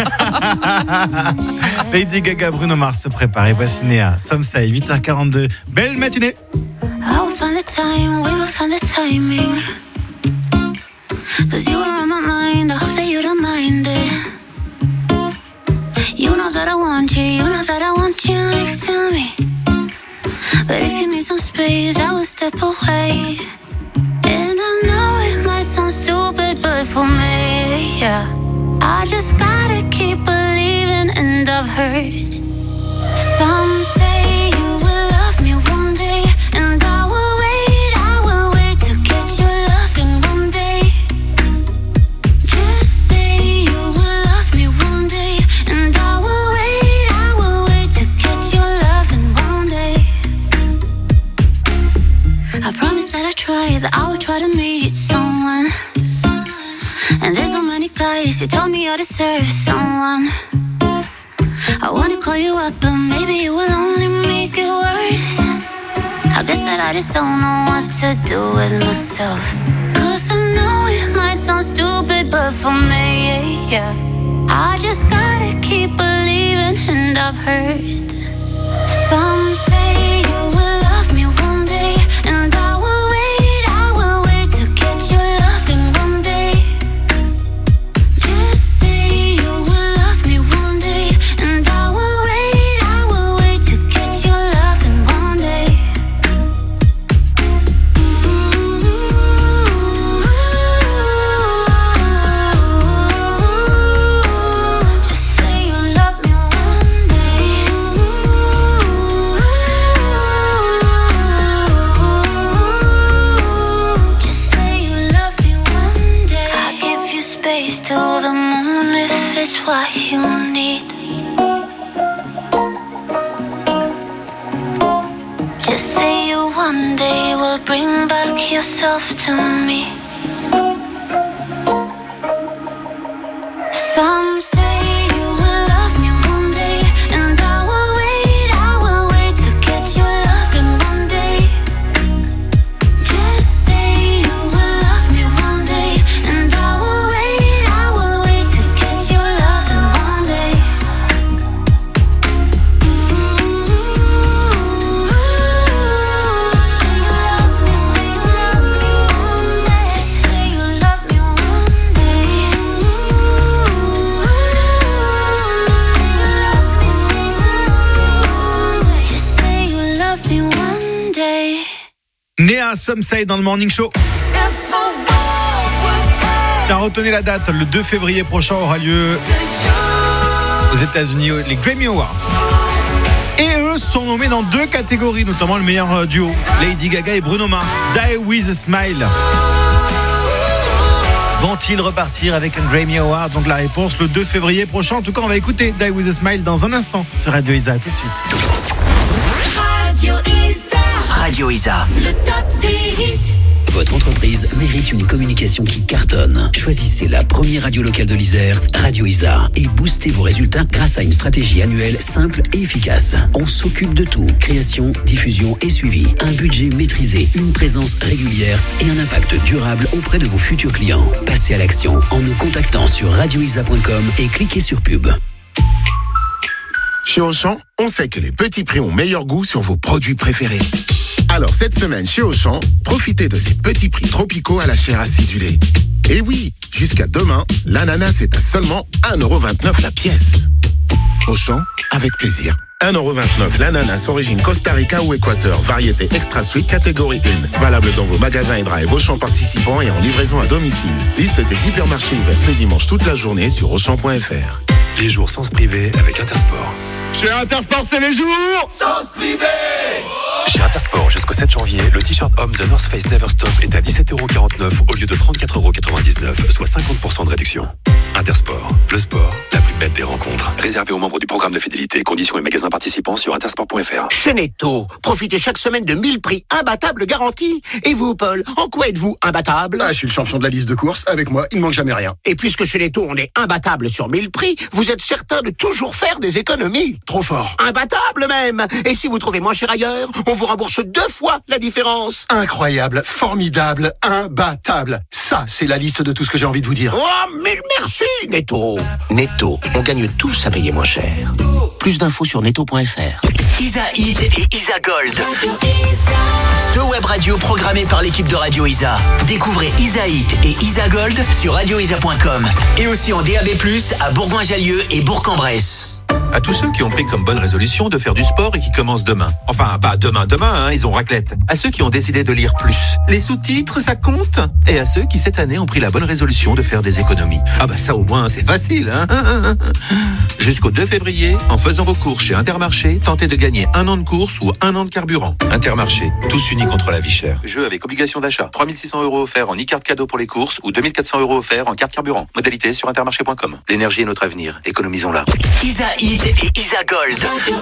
Speaker 1: Lady Gaga, Bruno Mars se prépare et voici Néa. Some say huit heures quarante-deux. Belle matinée.
Speaker 19: I will find the time, we will find the timing. Cause you were on my mind, I hope that you don't mind it. You know that I want you, you know that I want you next to me. But if you need some space, I will step away. And I know it might sound stupid, but for me, yeah, I just gotta keep believing. And I've heard some say you will love me one day, and I will wait, I will wait to get your loving one day. Just say you will love me one day, and I will wait, I will wait to get your loving one day. I promise that I try, that I will try to meet someone. And there's so many guys who told me I deserve someone. I wanna call you up, but maybe it will only make it worse. I guess that I just don't know what to do with myself. Cause I know it might sound stupid, but for me, yeah, I just gotta keep believing. And I've heard some say you will love me one day, and I will wait, I will wait to get your loving one day. Just say you will love me one day, and I will wait, I will wait to get your loving one day. Just say you love me one day. Just say you love me one day. I give you space to the moon if it's what you need. Just say you one day will bring back yourself to me. Some say you will love me one day, and I will wait, I will wait to get your loving one day. Just say you will love me one day, and I will wait, I will wait to get your loving one day. Just say you love me one day. Just say you love me one day.
Speaker 1: Néa, Some say dans le Morning Show. Tiens, retenez la date, le deux février prochain aura lieu aux États-Unis les Grammy Awards. Et eux sont nommés dans deux catégories, notamment le meilleur euh, duo, Lady Gaga et Bruno Mars. Die with a Smile. Vont-ils repartir avec un Grammy Award? Donc la réponse le deux février prochain. En tout cas, on va écouter Die with a Smile dans un instant sur Radio Isa. Tout de suite.
Speaker 5: Radio Isa.
Speaker 2: Radio Isa.
Speaker 5: Le top des hits.
Speaker 6: Votre entreprise mérite une communication qui cartonne. Choisissez la première radio locale de l'Isère, Radio Isa, et boostez vos résultats grâce à une stratégie annuelle simple et efficace. On s'occupe de tout. Création, diffusion et suivi. Un budget maîtrisé, une présence régulière et un impact durable auprès de vos futurs clients. Passez à l'action en nous contactant sur radio isa point com et cliquez sur pub.
Speaker 23: Chez Auchan, on sait que les petits prix ont meilleur goût sur vos produits préférés. Alors cette semaine chez Auchan, profitez de ces petits prix tropicaux à la chair acidulée. Et oui, jusqu'à demain, l'ananas est à seulement un euro vingt-neuf la pièce. Auchan, avec plaisir. un euro vingt-neuf l'ananas origine Costa Rica ou Équateur, variété extra sweet catégorie un. Valable dans vos magasins et drive Auchan participants et en livraison à domicile. Liste des hypermarchés ouverts ce dimanche toute la journée sur auchan point f r.
Speaker 12: Les jours sans se priver avec Intersport.
Speaker 13: Chez Intersport, c'est les jours
Speaker 23: sans se priver.
Speaker 12: Chez Intersport, jusqu'au sept janvier, le t-shirt homme The North Face Never Stop est à dix-sept euros quarante-neuf au lieu de trente-quatre euros quatre-vingt-dix-neuf, soit cinquante pour cent de réduction. Intersport, le sport, la plus bête des rencontres. Réservé aux membres du programme de fidélité. Conditions et magasins participants sur intersport point f r.
Speaker 7: Chez Netto, profitez chaque semaine de mille prix imbattables garantis. Et vous, Paul, en quoi êtes-vous imbattable?
Speaker 10: Ah, je suis le champion de la liste de courses. Avec moi, il ne manque jamais rien.
Speaker 7: Et puisque chez Netto, on est imbattable sur mille prix, vous êtes certain de toujours faire des économies.
Speaker 10: Trop fort.
Speaker 7: Imbattable même. Et si vous trouvez moins cher ailleurs, on vous rembourse deux fois la différence.
Speaker 10: Incroyable, formidable, imbattable. Ça, c'est la liste de tout ce que j'ai envie de vous dire.
Speaker 7: Oh, mais merci, Netto. Netto, on gagne tous à payer moins cher. Plus d'infos sur netto point f r.
Speaker 2: Isa Hit et Isa Gold. Deux web radios programmées par l'équipe de Radio Isa. Découvrez Isa Hit et Isa Gold sur radio isa point com. Et aussi en D A B plus, à Bourgoin-Jallieu et Bourg-en-Bresse.
Speaker 18: À tous ceux qui ont pris comme bonne résolution de faire du sport et qui commencent demain. Enfin, pas demain, demain, hein, ils ont raclette. À ceux qui ont décidé de lire plus. Les sous-titres, ça compte. Et à ceux qui, cette année, ont pris la bonne résolution de faire des économies. Ah bah ça, au moins, c'est facile, hein. Jusqu'au deux février, en faisant vos courses chez Intermarché, tentez de gagner un an de course ou un an de carburant. Intermarché, tous unis contre la vie chère. Jeu avec obligation d'achat. trois mille six cents euros offerts en e-carte cadeau pour les courses ou deux mille quatre cents euros offerts en carte carburant. Modalité sur intermarché point com. L'énergie est notre avenir. Économisons-la.
Speaker 2: Isa Hit et Isa Gold.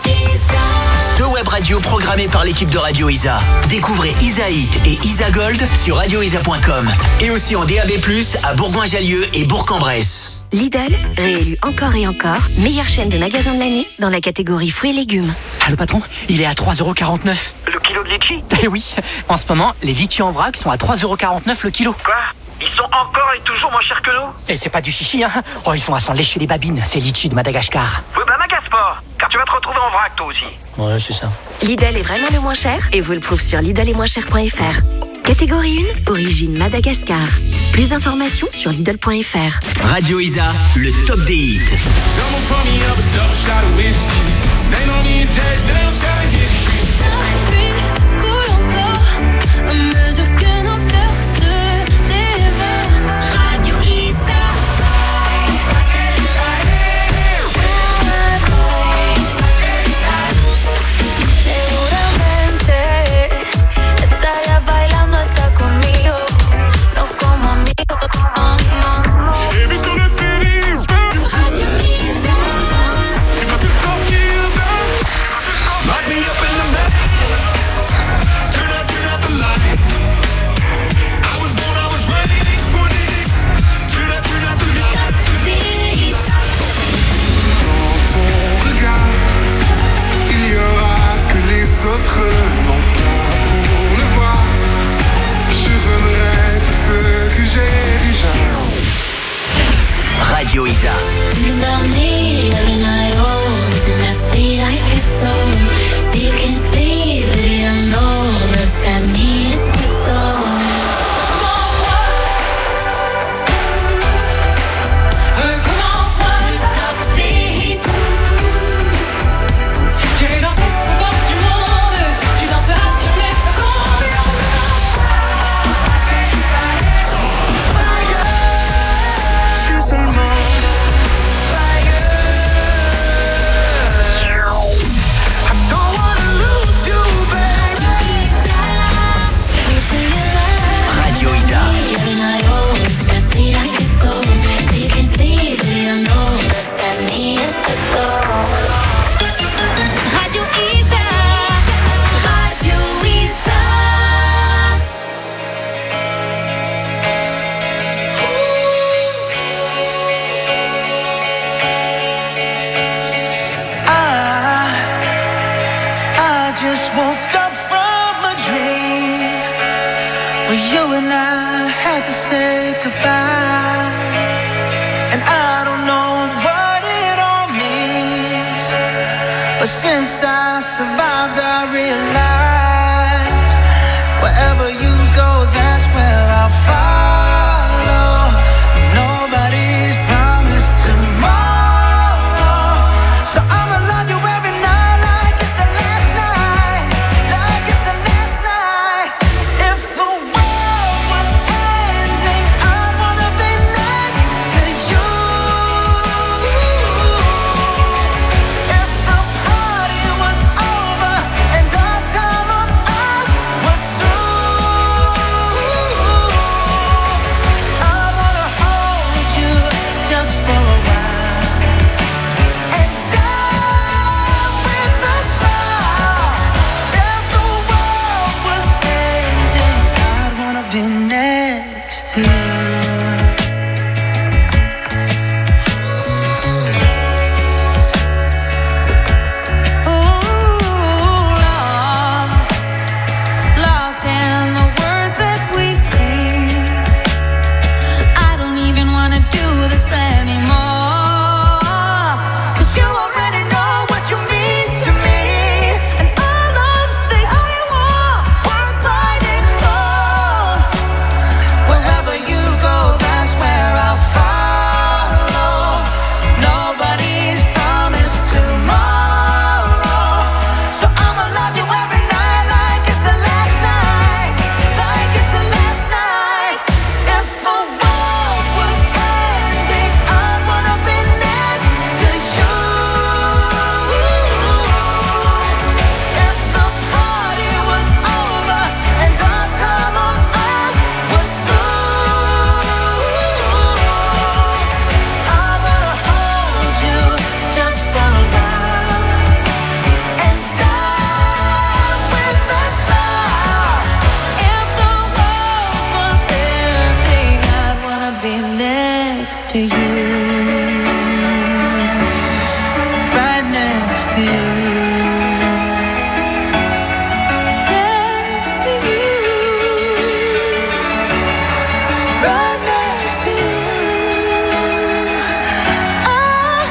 Speaker 2: Deux web radios programmées par l'équipe de Radio Isa. Découvrez Isa Hit et Isa Gold sur radio isa point com. Et aussi en D A B plus, à Bourgoin-Jallieu et Bourg-en-Bresse.
Speaker 15: Lidl, réélu encore et encore, meilleure chaîne de magasins de l'année dans la catégorie fruits et légumes.
Speaker 16: Ah, le patron, il est à trois euros quarante-neuf. Le kilo de litchi? Eh oui, en ce moment, les litchis en vrac sont à trois euros quarante-neuf le kilo.
Speaker 14: Quoi? Ils sont encore et toujours moins chers que nous?
Speaker 16: Et c'est pas du chichi, hein. Oh, ils sont à s'en lécher les babines, ces litchis de Madagascar.
Speaker 14: Oui, bah m'agace pas, car tu vas te retrouver en vrac toi aussi.
Speaker 16: Ouais, c'est ça.
Speaker 15: Lidl est vraiment le moins cher et vous le prouve sur lidl et moins cher point f r. Catégorie un, origine Madagascar. Plus d'informations sur lidl point f r.
Speaker 2: Radio Isa, le top des hits.
Speaker 9: À mesure que nos cœurs se dévorent. Radio Isa. Seguramente estaría bailando hasta conmigo, no como amigos. Radio Isa.
Speaker 8: Lock me up in the back. Turn out, turn out the lights. I was born, I was raised for this. Turn out, turn out the lights. Dans ton regard, il y aura ce que les autres n'ont pas pour le voir. Je donnerai tout ce que j'ai déjà.
Speaker 2: Radio Isa.
Speaker 9: Think about me every night, oh, isn't that sweet? I guess so. Seeking sleep, baby, I know. Does that mean it's the soul? Top des hits. J'irai danser au bord du monde. Tu danseras sur mes secondes.
Speaker 8: Je suis seulement.
Speaker 9: next to you. Right next to you. Next to you. Right next to you. Oh,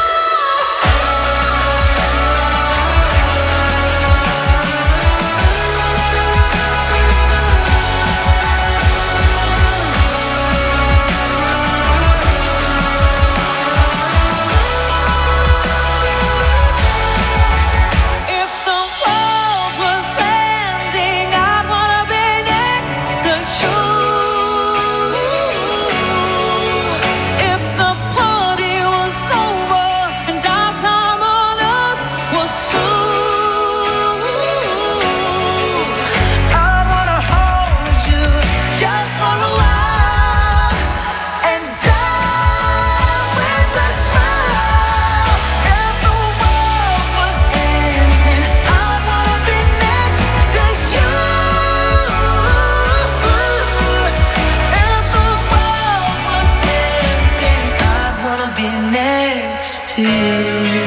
Speaker 9: if the world was ending, I'd wanna be next to you. If the party was over and our time on earth was through, I'd wanna hold you just for a while and die with a smile. If the world was ending, I'd wanna be next to you. If the world was ending, I'd wanna be next to you.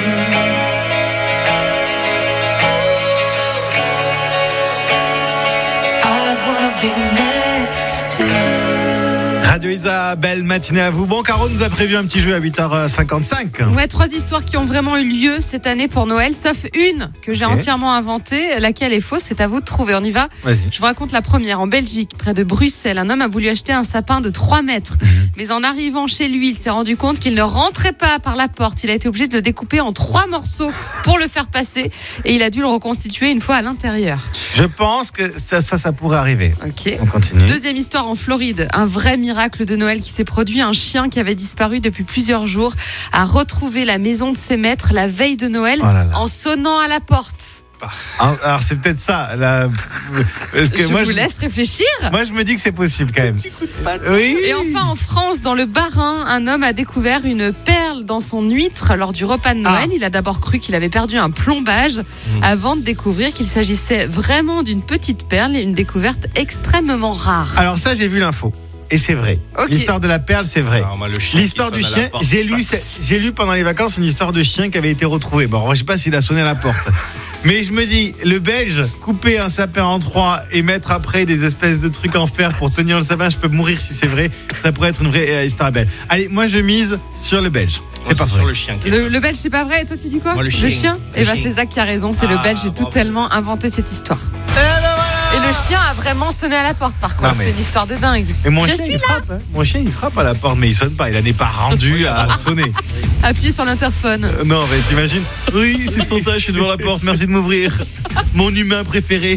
Speaker 9: I'd wanna be next to you.
Speaker 1: Radio Isa, belle matinée à vous. Bon, Caro nous a prévu un petit jeu à huit heures cinquante-cinq.
Speaker 4: Ouais, trois histoires qui ont vraiment eu lieu cette année pour Noël, sauf une que j'ai
Speaker 1: Ok.
Speaker 4: entièrement inventée. Laquelle est fausse, c'est à vous de trouver. On y va.
Speaker 1: Vas-y.
Speaker 4: Je vous raconte la première. En Belgique, près de Bruxelles, un homme a voulu acheter un sapin de trois mètres. Mais en arrivant chez lui, il s'est rendu compte qu'il ne rentrait pas par la porte. Il a été obligé de le découper en trois morceaux pour le faire passer. Et il a dû le reconstituer une fois à l'intérieur.
Speaker 1: Je pense que ça, ça, ça pourrait arriver.
Speaker 4: Ok.
Speaker 1: On continue.
Speaker 4: Deuxième histoire en Floride, un vrai miracle de Noël qui s'est produit. Un chien qui avait disparu depuis plusieurs jours a retrouvé la maison de ses maîtres la veille de Noël
Speaker 1: Oh là là.
Speaker 4: en sonnant à la porte.
Speaker 1: Alors, alors, c'est peut-être ça. Là, parce que
Speaker 4: Je
Speaker 1: moi,
Speaker 4: vous laisse réfléchir.
Speaker 1: Moi, je me dis que c'est possible quand même. Oui.
Speaker 4: Et enfin, en France, dans le Bas-Rhin, un homme a découvert une perle dans son huître lors du repas de Noël.
Speaker 1: Ah.
Speaker 4: Il a d'abord cru qu'il avait perdu un plombage avant de découvrir qu'il s'agissait vraiment d'une petite perle et une découverte extrêmement rare.
Speaker 1: Alors ça, j'ai vu l'info. Et c'est vrai.
Speaker 4: Ok.
Speaker 1: L'histoire de la perle, c'est vrai.
Speaker 3: Alors, moi, le chien
Speaker 1: L'histoire
Speaker 3: qui
Speaker 1: du
Speaker 3: sonne à la
Speaker 1: chien,
Speaker 3: porte,
Speaker 1: j'ai
Speaker 3: c'est
Speaker 1: lu,
Speaker 3: pas
Speaker 1: c'est-
Speaker 3: possible.
Speaker 1: j'ai lu pendant les vacances une histoire de chien qui avait été retrouvé. Bon, alors, je sais pas s'il a sonné à la porte. Mais je me dis, le Belge, couper un sapin en trois et mettre après des espèces de trucs en fer pour tenir le sapin, je peux mourir si c'est vrai. Ça pourrait être une vraie euh, histoire belle. Allez, moi je mise sur le Belge. C'est
Speaker 3: Moi,
Speaker 1: pas
Speaker 3: sur
Speaker 1: vrai.
Speaker 3: le chien. qui est
Speaker 4: Le, le Belge, c'est pas vrai. Et toi, tu dis quoi?
Speaker 3: Moi, le chien. Le
Speaker 4: Et bah,
Speaker 3: chien.
Speaker 4: c'est Zach qui a raison. C'est le
Speaker 3: Ah,
Speaker 4: Belge. J'ai
Speaker 3: bravo.
Speaker 4: totalement inventé cette histoire.
Speaker 1: Eh ben voilà.
Speaker 4: Et le chien a vraiment sonné à la porte, par contre.
Speaker 1: Non, mais-
Speaker 4: C'est une histoire de dingue.
Speaker 1: Et mon
Speaker 4: Je
Speaker 1: chien,
Speaker 4: suis
Speaker 1: il
Speaker 4: là.
Speaker 1: frappe. hein. Mon chien, il frappe à la porte, mais il sonne pas. Il n'est pas rendu à sonner.
Speaker 4: Appuyez sur l'interphone.
Speaker 1: Euh, non, mais t'imagines? Oui, c'est Santa, je suis devant la porte. Merci de m'ouvrir. Mon humain préféré.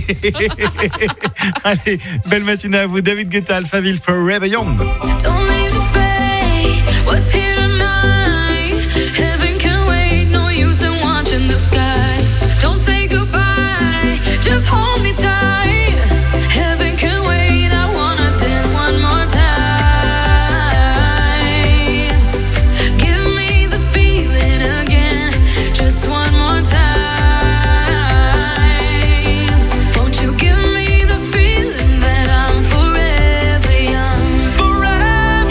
Speaker 1: Allez, belle matinée à vous. David Guetta, Alphaville, Forever Young.
Speaker 9: Don't leave the fate. What's here tonight? Heaven can wait. No use in watching the sky. Don't say goodbye. Just hold me tight. Heaven can wait. I wanna dance one more time. Give me the feeling again. Just one more time. Won't you give me the feeling that I'm forever young? Forever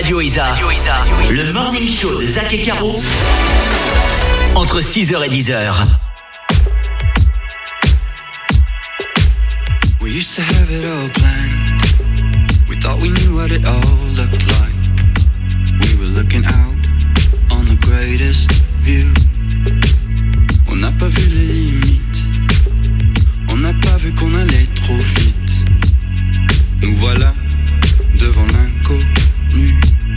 Speaker 2: Radio Isa. Le morning show de Zach et Caro. Entre six heures et dix heures.
Speaker 11: We used to have it all planned. We thought we knew what it all looked like. We were looking out on the greatest view. On n'a pas vu les limites. On n'a pas vu qu'on allait trop vite. Nous voilà devant l'inconnu.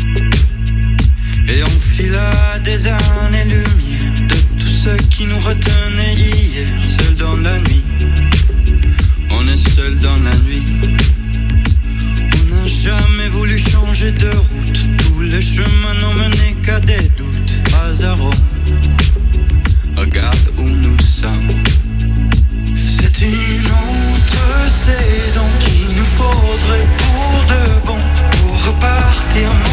Speaker 11: Et on fila des années-lumière de tout ce qui nous retenait hier. Seul dans la nuit, on est seul dans la nuit. On n'a jamais voulu changer de route. Tous les chemins n'ont mené qu'à des doutes. Pas à Rome, regarde où nous sommes. C'est une autre saison qu'il nous faudrait pour de bon, pour repartir.